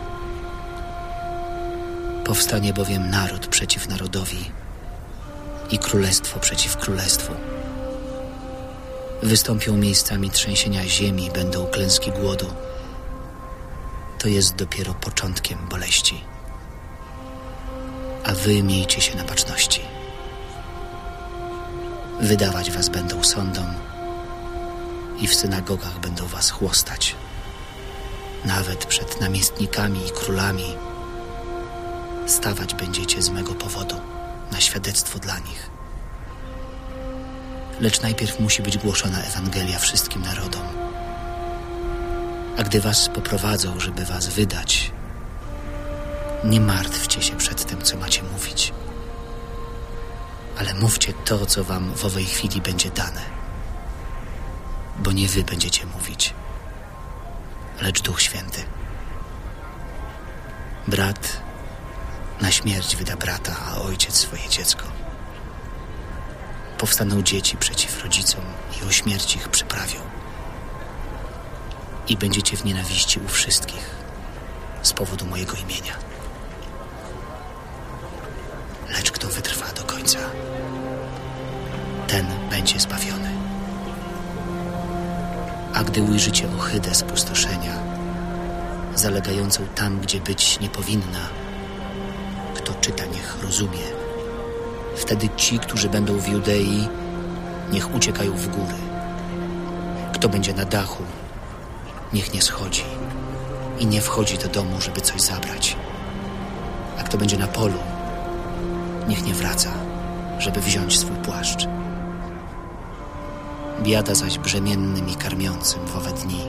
Powstanie bowiem naród przeciw narodowi i królestwo przeciw królestwu. Wystąpią miejscami trzęsienia ziemi, będą klęski głodu. To jest dopiero początkiem boleści. A wy miejcie się na baczności. Wydawać was będą sądom i w synagogach będą was chłostać. Nawet przed namiestnikami i królami stawać będziecie z mego powodu na świadectwo dla nich. Lecz najpierw musi być głoszona Ewangelia wszystkim narodom. A gdy was poprowadzą, żeby was wydać, nie martwcie się przed tym, co macie mówić. Ale mówcie to, co wam w owej chwili będzie dane. Bo nie wy będziecie mówić, lecz Duch Święty. Brat na śmierć wyda brata, a ojciec swoje dziecko. Powstaną dzieci przeciw rodzicom i o śmierć ich przyprawią. I będziecie w nienawiści u wszystkich z powodu mojego imienia. lecz kto wytrwa do końca, ten będzie zbawiony. A gdy ujrzycie ohydę spustoszenia, zalegającą tam, gdzie być nie powinna, kto czyta, niech rozumie. Wtedy ci, którzy będą w Judei, niech uciekają w góry. Kto będzie na dachu, niech nie schodzi i nie wchodzi do domu, żeby coś zabrać. A kto będzie na polu, niech nie wraca, żeby wziąć swój płaszcz. Biada zaś brzemiennym i karmiącym w owe dni.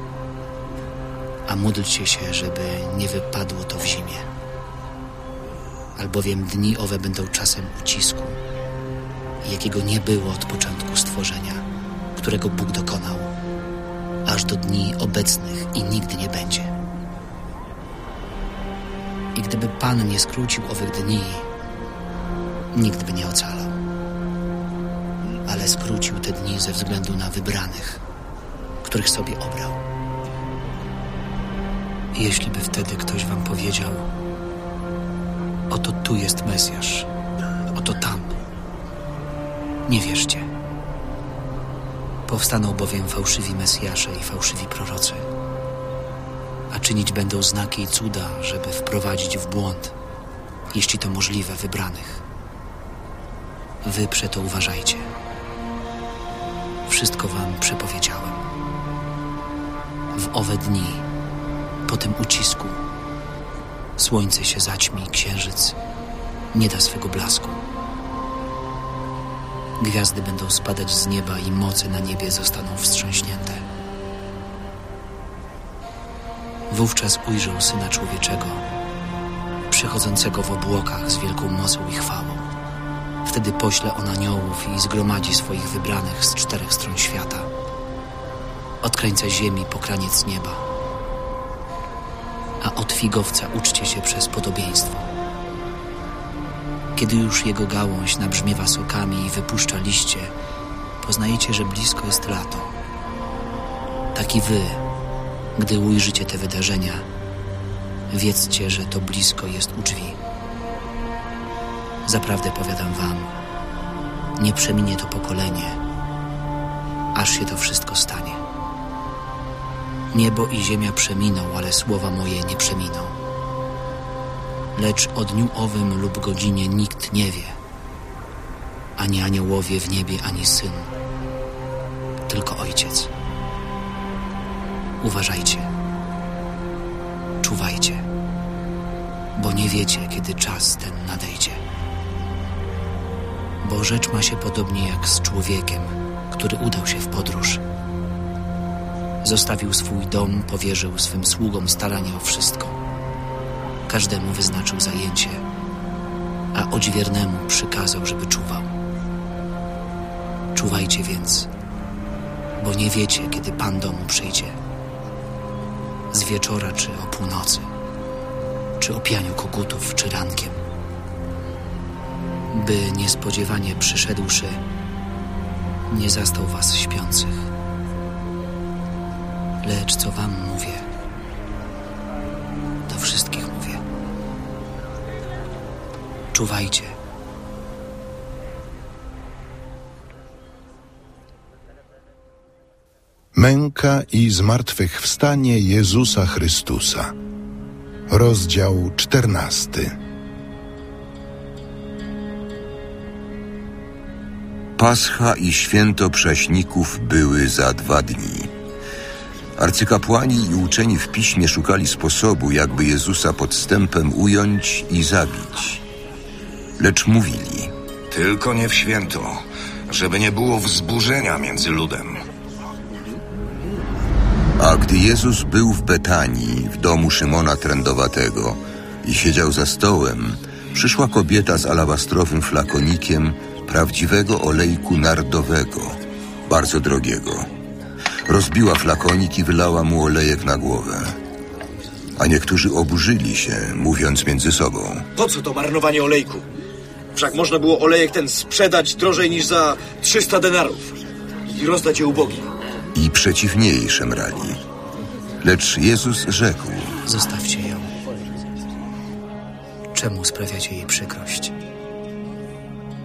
A módlcie się, żeby nie wypadło to w zimie. Albowiem dni owe będą czasem ucisku, jakiego nie było od początku stworzenia, którego Bóg dokonał, aż do dni obecnych i nigdy nie będzie. I gdyby Pan nie skrócił owych dni, nikt by nie ocalał. Ale skrócił te dni ze względu na wybranych, których sobie obrał. Jeśli by wtedy ktoś wam powiedział: oto tu jest Mesjasz, oto tam, nie wierzcie. Powstaną bowiem fałszywi Mesjasze i fałszywi prorocy, a czynić będą znaki i cuda, żeby wprowadzić w błąd, jeśli to możliwe, wybranych. Wy przeto uważajcie. Wszystko wam przepowiedziałem. W owe dni, po tym ucisku, słońce się zaćmi, księżyc nie da swego blasku. Gwiazdy będą spadać z nieba i moce na niebie zostaną wstrząśnięte. Wówczas ujrzą Syna Człowieczego, przychodzącego w obłokach z wielką mocą i chwałą. Wtedy pośle on aniołów i zgromadzi swoich wybranych z czterech stron świata, od krańca ziemi po kraniec nieba. A od figowca uczcie się przez podobieństwo. Kiedy już jego gałąź nabrzmiewa sokami i wypuszcza liście, poznajecie, że blisko jest lato. Tak i wy, gdy ujrzycie te wydarzenia, wiedzcie, że to blisko jest u drzwi. Zaprawdę powiadam wam, nie przeminie to pokolenie, aż się to wszystko stanie. Niebo i ziemia przeminą, ale słowa moje nie przeminą. Lecz o dniu owym lub godzinie nikt nie wie, ani aniołowie w niebie, ani Syn, tylko Ojciec. Uważajcie, czuwajcie, bo nie wiecie, kiedy czas ten nadejdzie. Bo rzecz ma się podobnie jak z człowiekiem, który udał się w podróż. Zostawił swój dom, powierzył swym sługom staranie o wszystko. Każdemu wyznaczył zajęcie, a odźwiernemu przykazał, żeby czuwał. Czuwajcie więc, bo nie wiecie, kiedy Pan domu przyjdzie. Z wieczora, czy o północy, czy o pianiu kogutów, czy rankiem. By niespodziewanie przyszedłszy, nie zastał was śpiących. Lecz co wam mówię, do wszystkich mówię. Czuwajcie. Męka i zmartwychwstanie Jezusa Chrystusa. Rozdział czternasty. Pascha i święto prześników były za dwa dni. Arcykapłani i uczeni w piśmie szukali sposobu, jakby Jezusa podstępem ująć i zabić. Lecz mówili: tylko nie w święto, żeby nie było wzburzenia między ludem. A gdy Jezus był w Betanii, w domu Szymona Trędowatego i siedział za stołem, przyszła kobieta z alabastrowym flakonikiem prawdziwego olejku nardowego, bardzo drogiego. Rozbiła flakonik i wylała mu olejek na głowę. A niektórzy oburzyli się, mówiąc między sobą: po co to marnowanie olejku? Wszak można było olejek ten sprzedać drożej niż za trzysta denarów i rozdać je ubogim. I przeciwniej szemrali. Lecz Jezus rzekł: zostawcie ją. Czemu sprawiacie jej przykrość?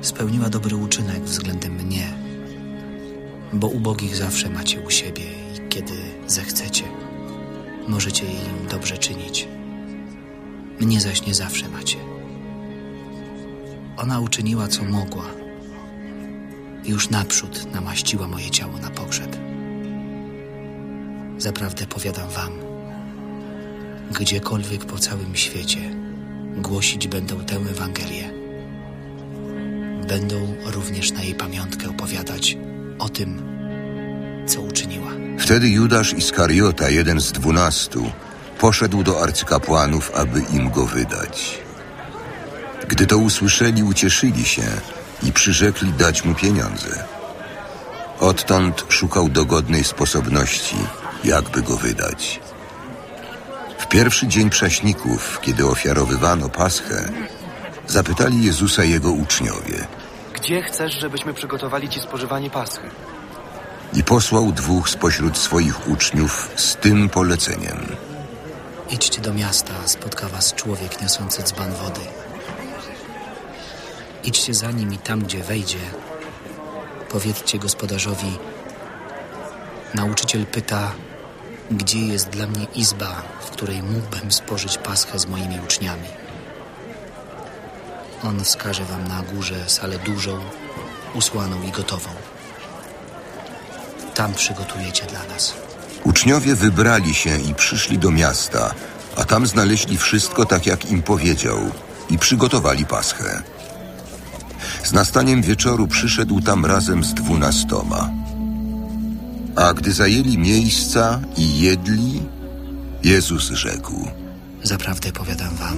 spełniła dobry uczynek względem mnie, bo ubogich zawsze macie u siebie i kiedy zechcecie, możecie im dobrze czynić. Mnie zaś nie zawsze macie. Ona uczyniła, co mogła. Już naprzód namaściła moje ciało na pogrzeb. Zaprawdę powiadam wam, gdziekolwiek po całym świecie głosić będą tę Ewangelię, będą również na jej pamiątkę opowiadać o tym, co uczyniła. Wtedy Judasz Iskariota, jeden z dwunastu, poszedł do arcykapłanów, aby im go wydać. Gdy to usłyszeli, ucieszyli się i przyrzekli dać mu pieniądze. Odtąd szukał dogodnej sposobności, jakby go wydać. W pierwszy dzień prześników, kiedy ofiarowywano Paschę, zapytali Jezusa jego uczniowie. Gdzie chcesz, żebyśmy przygotowali ci spożywanie Paschy? I posłał dwóch spośród swoich uczniów z tym poleceniem. Idźcie do miasta, spotka was człowiek niosący dzban wody. Idźcie za nim i tam, gdzie wejdzie, powiedzcie gospodarzowi: nauczyciel pyta, gdzie jest dla mnie izba, w której mógłbym spożyć Paschę z moimi uczniami. On wskaże wam na górze salę dużą, usłaną i gotową. Tam przygotujecie dla nas. Uczniowie wybrali się i przyszli do miasta, a tam znaleźli wszystko tak, jak im powiedział, i przygotowali Paschę. Z nastaniem wieczoru przyszedł tam razem z dwunastoma. A gdy zajęli miejsca i jedli, Jezus rzekł: zaprawdę powiadam wam,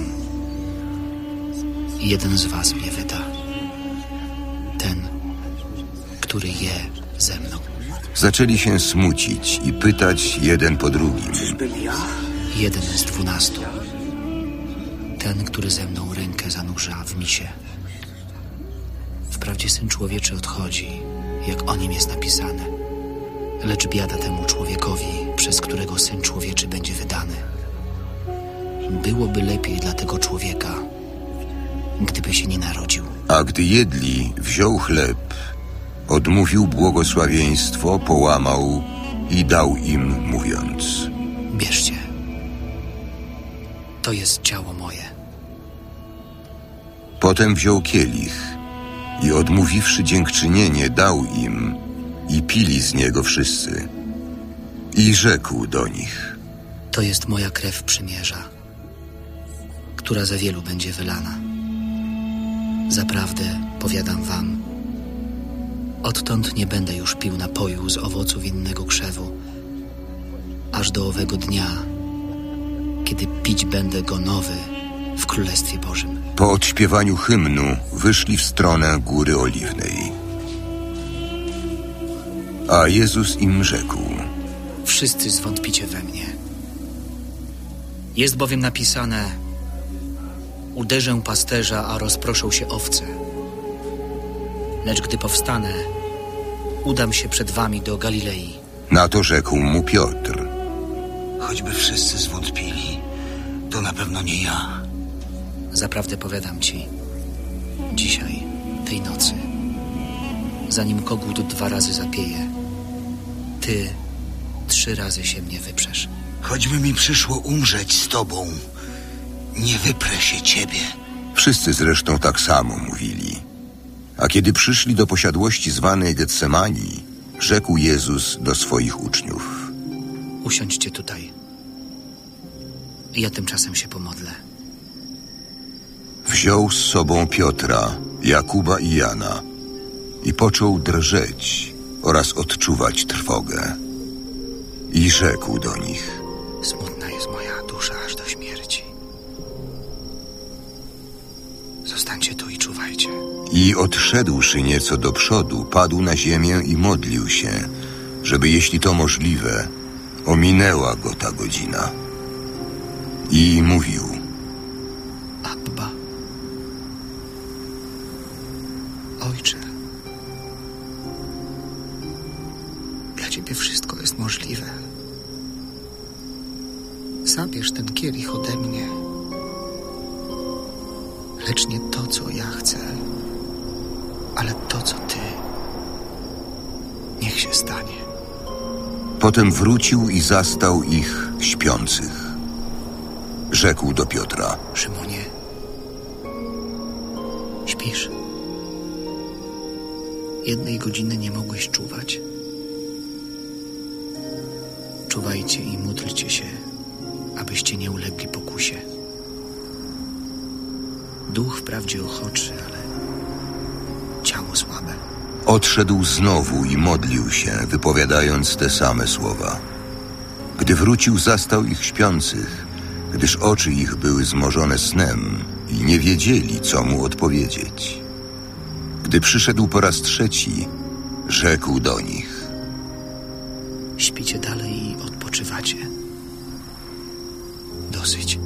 jeden z was mnie wyda. Ten, który je ze mną. Zaczęli się smucić i pytać jeden po drugim. Jeden z dwunastu. Ten, który ze mną rękę zanurza w misie. Wprawdzie Syn Człowieczy odchodzi, jak o nim jest napisane. Lecz biada temu człowiekowi, przez którego Syn Człowieczy będzie wydany. Byłoby lepiej dla tego człowieka, gdyby się nie narodził. A gdy jedli, wziął chleb, odmówił błogosławieństwo, połamał i dał im, mówiąc: bierzcie, to jest ciało moje. Potem wziął kielich i odmówiwszy dziękczynienie, dał im i pili z niego wszyscy. I rzekł do nich: to jest moja krew przymierza, która za wielu będzie wylana. Zaprawdę powiadam wam, odtąd nie będę już pił napoju z owocu winnego krzewu, aż do owego dnia, kiedy pić będę go nowy w Królestwie Bożym. Po odśpiewaniu hymnu wyszli w stronę Góry Oliwnej. A Jezus im rzekł: wszyscy zwątpicie we mnie. Jest bowiem napisane: uderzę pasterza, a rozproszą się owce. Lecz gdy powstanę, udam się przed wami do Galilei. Na to rzekł mu Piotr: choćby wszyscy zwątpili, to na pewno nie ja. Zaprawdę powiadam ci, dzisiaj, tej nocy, zanim kogut dwa razy zapieje, ty trzy razy się mnie wyprzesz. Choćby mi przyszło umrzeć z tobą, nie wyprę się ciebie. Wszyscy zresztą tak samo mówili. A kiedy przyszli do posiadłości zwanej Getsemani, rzekł Jezus do swoich uczniów: usiądźcie tutaj. Ja tymczasem się pomodlę. Wziął z sobą Piotra, Jakuba i Jana i począł drżeć oraz odczuwać trwogę. I rzekł do nich: smutna jest moja dusza aż do śmierci. Zostańcie tu i czuwajcie. I odszedłszy nieco do przodu, padł na ziemię i modlił się, żeby, jeśli to możliwe, ominęła go ta godzina. I mówił: Abba, Ojcze, dla Ciebie wszystko jest możliwe. Zabierz ten kielich ode mnie, lecz nie to, co ja chcę, ale to, co ty, niech się stanie. Potem wrócił i zastał ich śpiących. Rzekł do Piotra: Szymonie, śpisz? Jednej godziny nie mogłeś czuwać? Czuwajcie i módlcie się, abyście nie ulegli pokusie. Duch wprawdzie ochoczy, ale ciało słabe. Odszedł znowu i modlił się, wypowiadając te same słowa. Gdy wrócił, zastał ich śpiących, gdyż oczy ich były zmorzone snem i nie wiedzieli, co mu odpowiedzieć. Gdy przyszedł po raz trzeci, rzekł do nich: Śpicie dalej i odpoczywacie? Dosyć.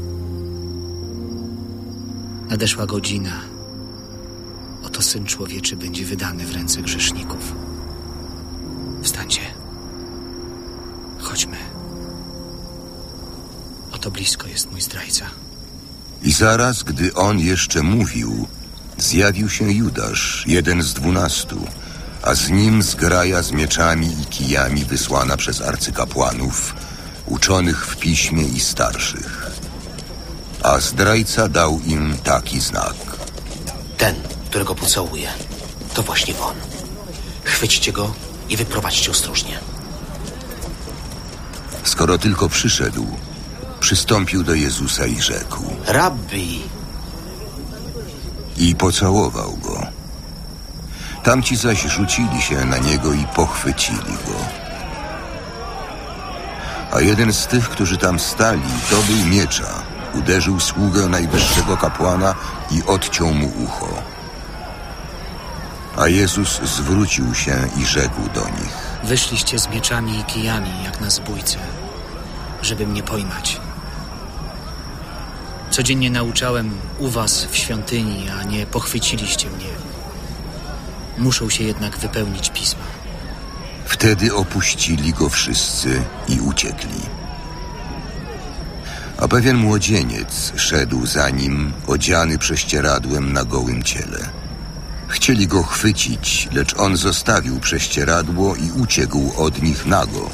Nadeszła godzina. Oto Syn Człowieczy będzie wydany w ręce grzeszników. Wstańcie. Chodźmy. Oto blisko jest mój zdrajca. I zaraz, gdy on jeszcze mówił, zjawił się Judasz, jeden z dwunastu, a z nim zgraja z mieczami i kijami wysłana przez arcykapłanów, uczonych w piśmie i starszych. A zdrajca dał im taki znak. Ten, którego pocałuje, to właśnie on. Chwyćcie go i wyprowadźcie ostrożnie. Skoro tylko przyszedł, przystąpił do Jezusa i rzekł: Rabbi! I pocałował go. Tamci zaś rzucili się na niego i pochwycili go. A jeden z tych, którzy tam stali, dobył miecza, uderzył sługę najwyższego kapłana i odciął mu ucho. A Jezus zwrócił się i rzekł do nich: Wyszliście z mieczami i kijami, jak na zbójcę, żeby mnie pojmać. Codziennie nauczałem u was w świątyni, a nie pochwyciliście mnie. Muszą się jednak wypełnić pisma. Wtedy opuścili go wszyscy i uciekli. A pewien młodzieniec szedł za nim, odziany prześcieradłem na gołym ciele. Chcieli go chwycić, lecz on zostawił prześcieradło i uciekł od nich nago.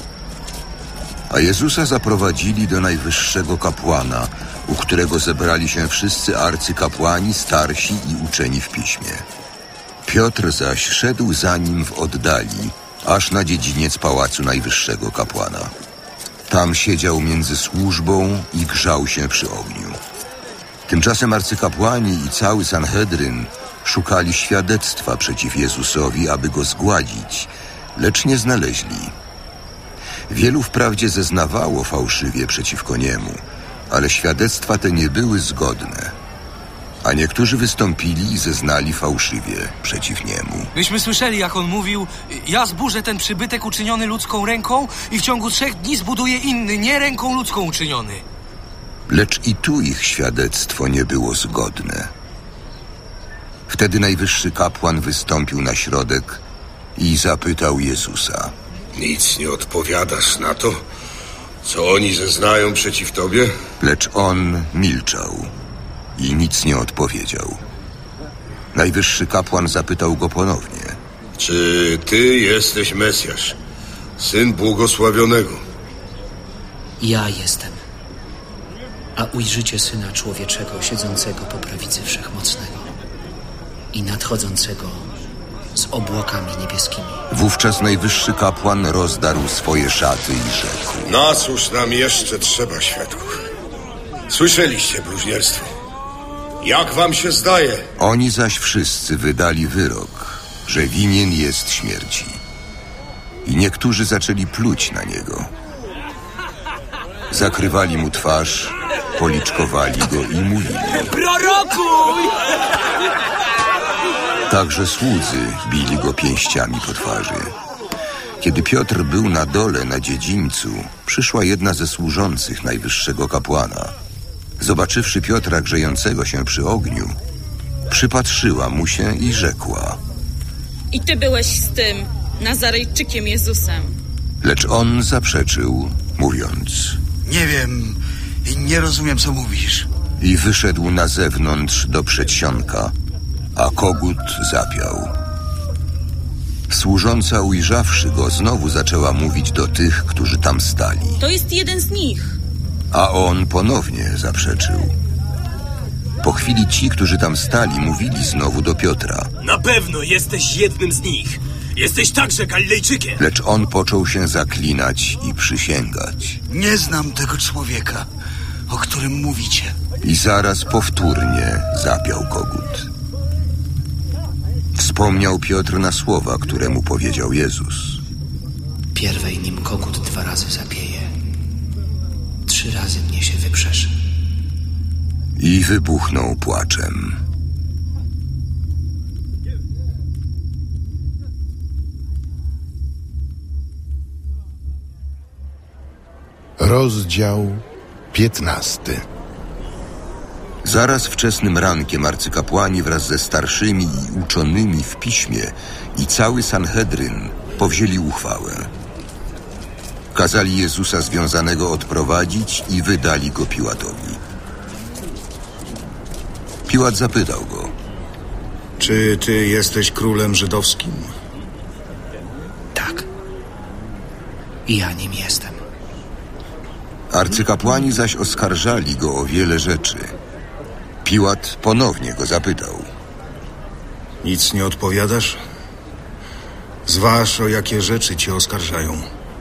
A Jezusa zaprowadzili do najwyższego kapłana, u którego zebrali się wszyscy arcykapłani, starsi i uczeni w piśmie. Piotr zaś szedł za nim w oddali, aż na dziedziniec pałacu najwyższego kapłana. Tam siedział między służbą i grzał się przy ogniu. Tymczasem arcykapłani i cały Sanhedryn szukali świadectwa przeciw Jezusowi, aby go zgładzić, lecz nie znaleźli. Wielu wprawdzie zeznawało fałszywie przeciwko niemu, ale świadectwa te nie były zgodne. A niektórzy wystąpili i zeznali fałszywie przeciw niemu. Myśmy słyszeli, jak on mówił: ja zburzę ten przybytek uczyniony ludzką ręką i w ciągu trzech dni zbuduję inny, nie ręką ludzką uczyniony. Lecz i tu ich świadectwo nie było zgodne. Wtedy najwyższy kapłan wystąpił na środek i zapytał Jezusa: Nic nie odpowiadasz na to, co oni zeznają przeciw tobie? Lecz on milczał i nic nie odpowiedział. Najwyższy kapłan zapytał go ponownie: Czy ty jesteś Mesjasz, Syn Błogosławionego? Ja jestem. A ujrzycie Syna Człowieczego siedzącego po prawicy Wszechmocnego i nadchodzącego z obłokami niebieskimi. Wówczas najwyższy kapłan rozdarł swoje szaty i rzekł: Na cóż nam jeszcze trzeba świadków? Słyszeliście bluźnierstwo. Jak wam się zdaje? Oni zaś wszyscy wydali wyrok, że winien jest śmierci. I niektórzy zaczęli pluć na niego. Zakrywali mu twarz, policzkowali go i mówili: Prorokuj! Także słudzy bili go pięściami po twarzy. Kiedy Piotr był na dole na dziedzińcu, przyszła jedna ze służących najwyższego kapłana. Zobaczywszy Piotra grzejącego się przy ogniu, przypatrzyła mu się i rzekła: I ty byłeś z tym Nazarejczykiem Jezusem. Lecz on zaprzeczył, mówiąc: Nie wiem i nie rozumiem, co mówisz. I wyszedł na zewnątrz do przedsionka, a kogut zapiał. Służąca, ujrzawszy go, znowu zaczęła mówić do tych, którzy tam stali. To jest jeden z nich. A on ponownie zaprzeczył. Po chwili ci, którzy tam stali, mówili znowu do Piotra. Na pewno jesteś jednym z nich. Jesteś także Galilejczykiem. Lecz on począł się zaklinać i przysięgać. Nie znam tego człowieka, o którym mówicie. I zaraz powtórnie zapiał kogut. Wspomniał Piotr na słowa, które mu powiedział Jezus. Pierwej nim kogut dwa razy zapieje, trzy razy mnie się wyprzesz. I wybuchnął płaczem. Rozdział piętnasty. Zaraz wczesnym rankiem arcykapłani wraz ze starszymi i uczonymi w piśmie i cały Sanhedryn powzięli uchwałę. Kazali Jezusa związanego odprowadzić i wydali go Piłatowi. Piłat zapytał go: Czy ty jesteś królem żydowskim? Tak. I ja nim jestem. Arcykapłani zaś oskarżali go o wiele rzeczy. Piłat ponownie go zapytał: Nic nie odpowiadasz? Zważ, o jakie rzeczy cię oskarżają.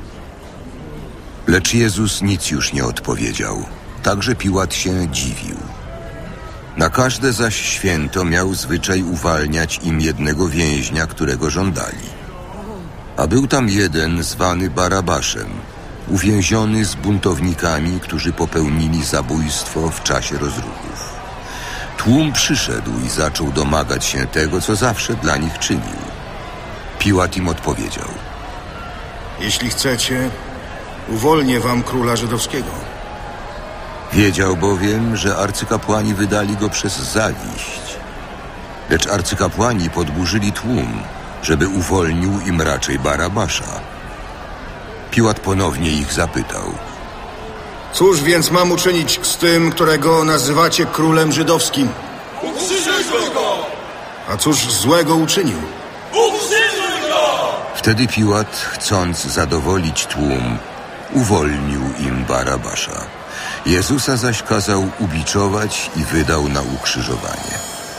Lecz Jezus nic już nie odpowiedział. Także Piłat się dziwił. Na każde zaś święto miał zwyczaj uwalniać im jednego więźnia, którego żądali. A był tam jeden zwany Barabaszem, uwięziony z buntownikami, którzy popełnili zabójstwo w czasie rozruchów. Tłum przyszedł i zaczął domagać się tego, co zawsze dla nich czynił. Piłat im odpowiedział: Jeśli chcecie, uwolnię wam króla żydowskiego. Wiedział bowiem, że arcykapłani wydali go przez zawiść. Lecz arcykapłani podburzyli tłum, żeby uwolnił im raczej Barabasza. Piłat ponownie ich zapytał: Cóż więc mam uczynić z tym, którego nazywacie królem żydowskim? Ukrzyżuj go! A cóż złego uczynił? Ukrzyżuj go! Wtedy Piłat, chcąc zadowolić tłum, uwolnił im Barabasza. Jezusa zaś kazał ubiczować i wydał na ukrzyżowanie.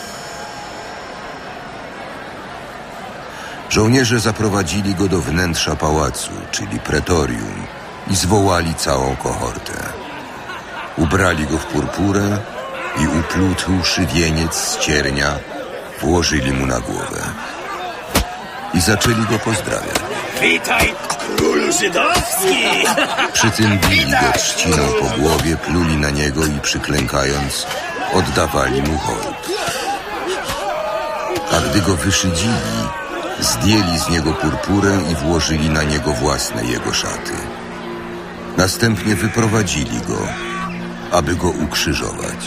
Żołnierze zaprowadzili go do wnętrza pałacu, czyli pretorium, i zwołali całą kohortę. Ubrali go w purpurę i uplótłszy wieniec z ciernia, włożyli mu na głowę. I zaczęli go pozdrawiać. Witaj, królu żydowski! Przy tym bili go trzciną po głowie, pluli na niego i przyklękając, oddawali mu hołd. A gdy go wyszydzili, zdjęli z niego purpurę i włożyli na niego własne jego szaty. Następnie wyprowadzili go, aby go ukrzyżować.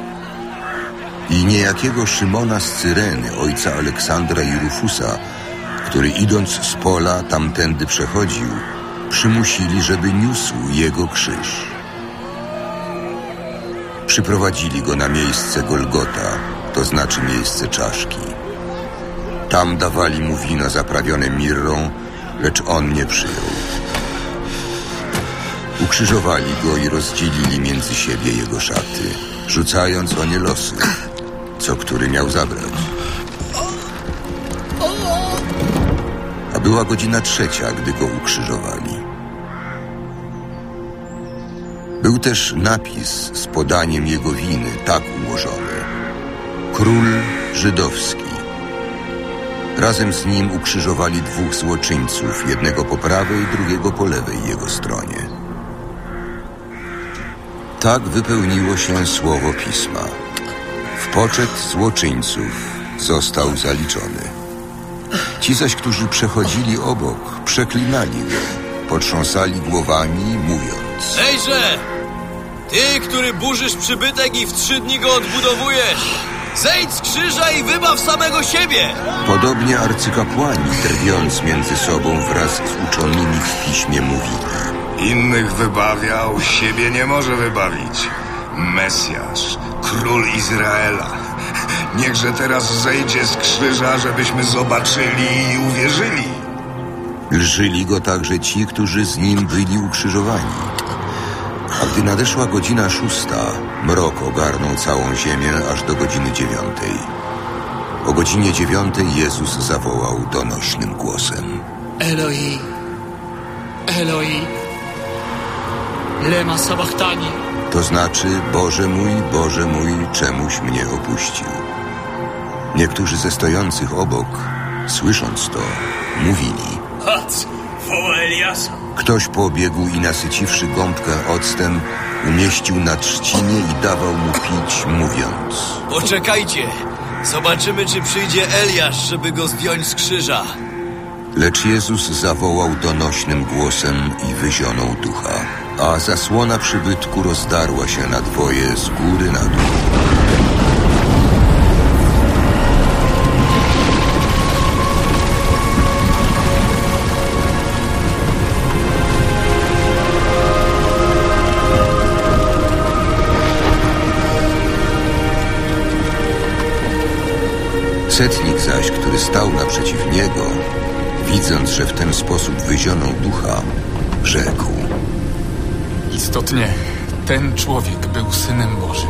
I niejakiego Szymona z Cyreny, ojca Aleksandra i Rufusa, który idąc z pola tamtędy przechodził, przymusili, żeby niósł jego krzyż. Przyprowadzili go na miejsce Golgota, to znaczy miejsce czaszki. Tam dawali mu wino zaprawione mirrą, lecz on nie przyjął. Ukrzyżowali go i rozdzielili między siebie jego szaty, rzucając o nie losy, co który miał zabrać. A była godzina trzecia, gdy go ukrzyżowali. Był też napis z podaniem jego winy tak ułożony: Król żydowski. Razem z nim ukrzyżowali dwóch złoczyńców, jednego po prawej, drugiego po lewej jego stronie. Tak wypełniło się słowo Pisma. W poczet złoczyńców został zaliczony. Ci zaś, którzy przechodzili obok, przeklinali go, potrząsali głowami, mówiąc: Ejże! Ty, który burzysz przybytek i w trzy dni go odbudowujesz! Zejdź z krzyża i wybaw samego siebie! Podobnie arcykapłani, drwiąc między sobą wraz z uczonymi w piśmie, mówili: Innych wybawiał, siebie nie może wybawić. Mesjasz, król Izraela. Niechże teraz zejdzie z krzyża, żebyśmy zobaczyli i uwierzyli. Lżyli go także ci, którzy z nim byli ukrzyżowani. A gdy nadeszła godzina szósta, mrok ogarnął całą ziemię aż do godziny dziewiątej. O godzinie dziewiątej Jezus zawołał donośnym głosem: Eloi, Eloi, lema sabachthani. To znaczy: Boże mój, Boże mój, czemuś mnie opuścił. Niektórzy ze stojących obok, słysząc to, mówili: Patrz, woła Eliasza. Ktoś pobiegł i nasyciwszy gąbkę octem, umieścił na trzcinie i dawał mu pić, mówiąc: Poczekajcie, zobaczymy, czy przyjdzie Eliasz, żeby go zdjąć z krzyża. Lecz Jezus zawołał donośnym głosem i wyzionął ducha, a zasłona przybytku rozdarła się na dwoje z góry na dół. Setnik zaś, który stał naprzeciw niego, widząc, że w ten sposób wyzionął ducha, rzekł: Istotnie, ten człowiek był Synem Bożym.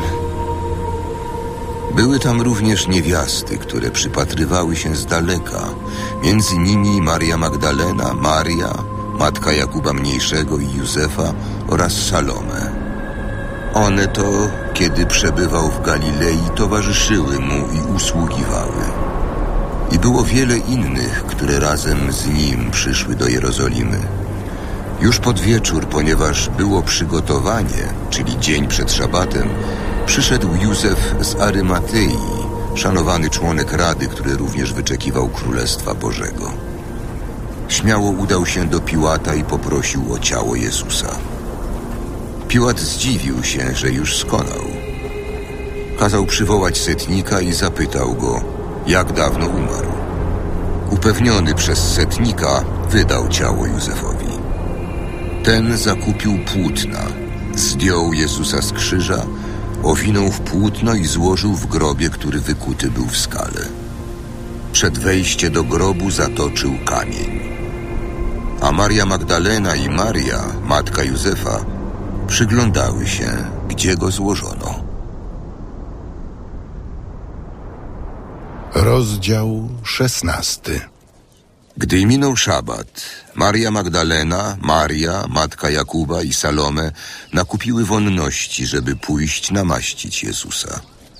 Były tam również niewiasty, które przypatrywały się z daleka, między nimi Maria Magdalena, Maria, matka Jakuba Mniejszego i Józefa oraz Salome. One to, kiedy przebywał w Galilei, towarzyszyły mu i usługiwały. I było wiele innych, które razem z nim przyszły do Jerozolimy. Już pod wieczór, ponieważ było przygotowanie, czyli dzień przed szabatem, przyszedł Józef z Arymatei, szanowany członek Rady, który również wyczekiwał Królestwa Bożego. Śmiało udał się do Piłata i poprosił o ciało Jezusa. Piłat zdziwił się, że już skonał. Kazał przywołać setnika i zapytał go, jak dawno umarł. Upewniony przez setnika, wydał ciało Józefowi. Ten zakupił płótna, zdjął Jezusa z krzyża, owinął w płótno i złożył w grobie, który wykuty był w skale. Przed wejściem do grobu zatoczył kamień. A Maria Magdalena i Maria, matka Józefa, przyglądały się, gdzie go złożono. Rozdział szesnasty. Gdy minął szabat, Maria Magdalena, Maria, matka Jakuba i Salome nakupiły wonności, żeby pójść namaścić Jezusa.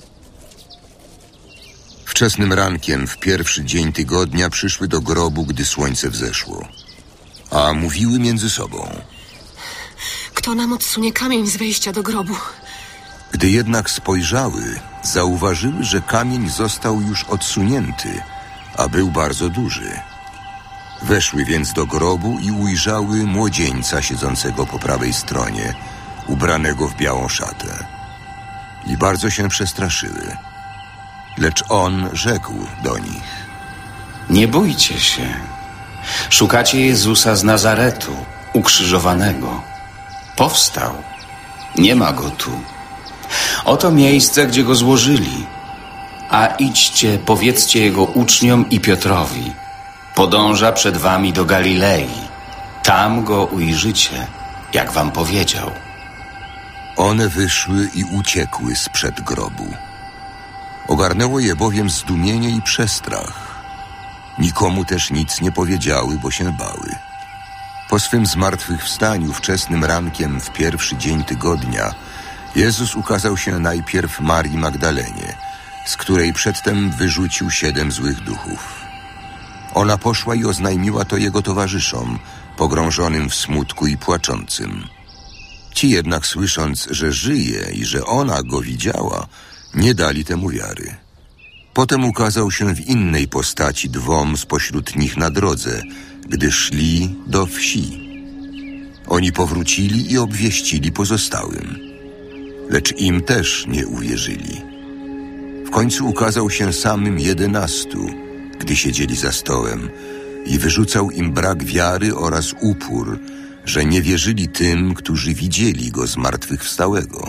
Wczesnym rankiem w pierwszy dzień tygodnia przyszły do grobu, gdy słońce wzeszło. A mówiły między sobą: Kto nam odsunie kamień z wejścia do grobu? Gdy jednak spojrzały, zauważyły, że kamień został już odsunięty, a był bardzo duży. Weszły więc do grobu i ujrzały młodzieńca siedzącego po prawej stronie, ubranego w białą szatę. I bardzo się przestraszyły. Lecz on rzekł do nich: Nie bójcie się. Szukacie Jezusa z Nazaretu, ukrzyżowanego. Powstał. Nie ma go tu. Oto miejsce, gdzie go złożyli. A idźcie, powiedzcie jego uczniom i Piotrowi: podąża przed wami do Galilei. Tam go ujrzycie, jak wam powiedział. One wyszły i uciekły sprzed grobu. Ogarnęło je bowiem zdumienie i przestrach. Nikomu też nic nie powiedziały, bo się bały. Po swym zmartwychwstaniu wczesnym rankiem w pierwszy dzień tygodnia Jezus ukazał się najpierw Marii Magdalenie, z której przedtem wyrzucił siedem złych duchów. Ona poszła i oznajmiła to jego towarzyszom, pogrążonym w smutku i płaczącym. Ci jednak, słysząc, że żyje i że ona go widziała, nie dali temu wiary. Potem ukazał się w innej postaci dwom spośród nich na drodze, gdy szli do wsi. Oni powrócili i obwieścili pozostałym, lecz im też nie uwierzyli. W końcu ukazał się samym jedenastu, gdy siedzieli za stołem, i wyrzucał im brak wiary oraz upór, że nie wierzyli tym, którzy widzieli go zmartwychwstałego.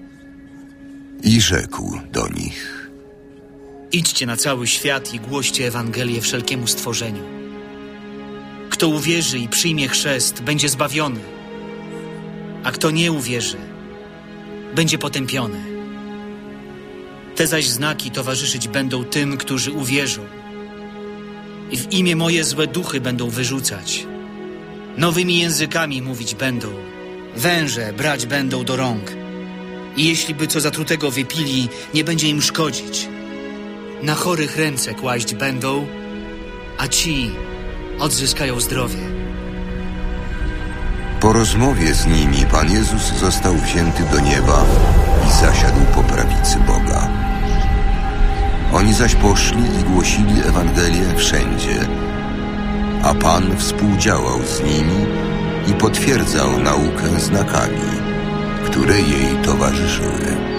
I rzekł do nich: Idźcie na cały świat i głoście Ewangelię wszelkiemu stworzeniu. Kto uwierzy i przyjmie chrzest, będzie zbawiony, a kto nie uwierzy, będzie potępiony. Te zaś znaki towarzyszyć będą tym, którzy uwierzą. I w imię moje złe duchy będą wyrzucać. Nowymi językami mówić będą. Węże brać będą do rąk. I jeśli by co zatrutego wypili, nie będzie im szkodzić. Na chorych ręce kłaść będą, a ci odzyskają zdrowie. Po rozmowie z nimi Pan Jezus został wzięty do nieba i zasiadł po prawicy Boga. Oni zaś poszli i głosili Ewangelię wszędzie, a Pan współdziałał z nimi i potwierdzał naukę znakami, które jej towarzyszyły.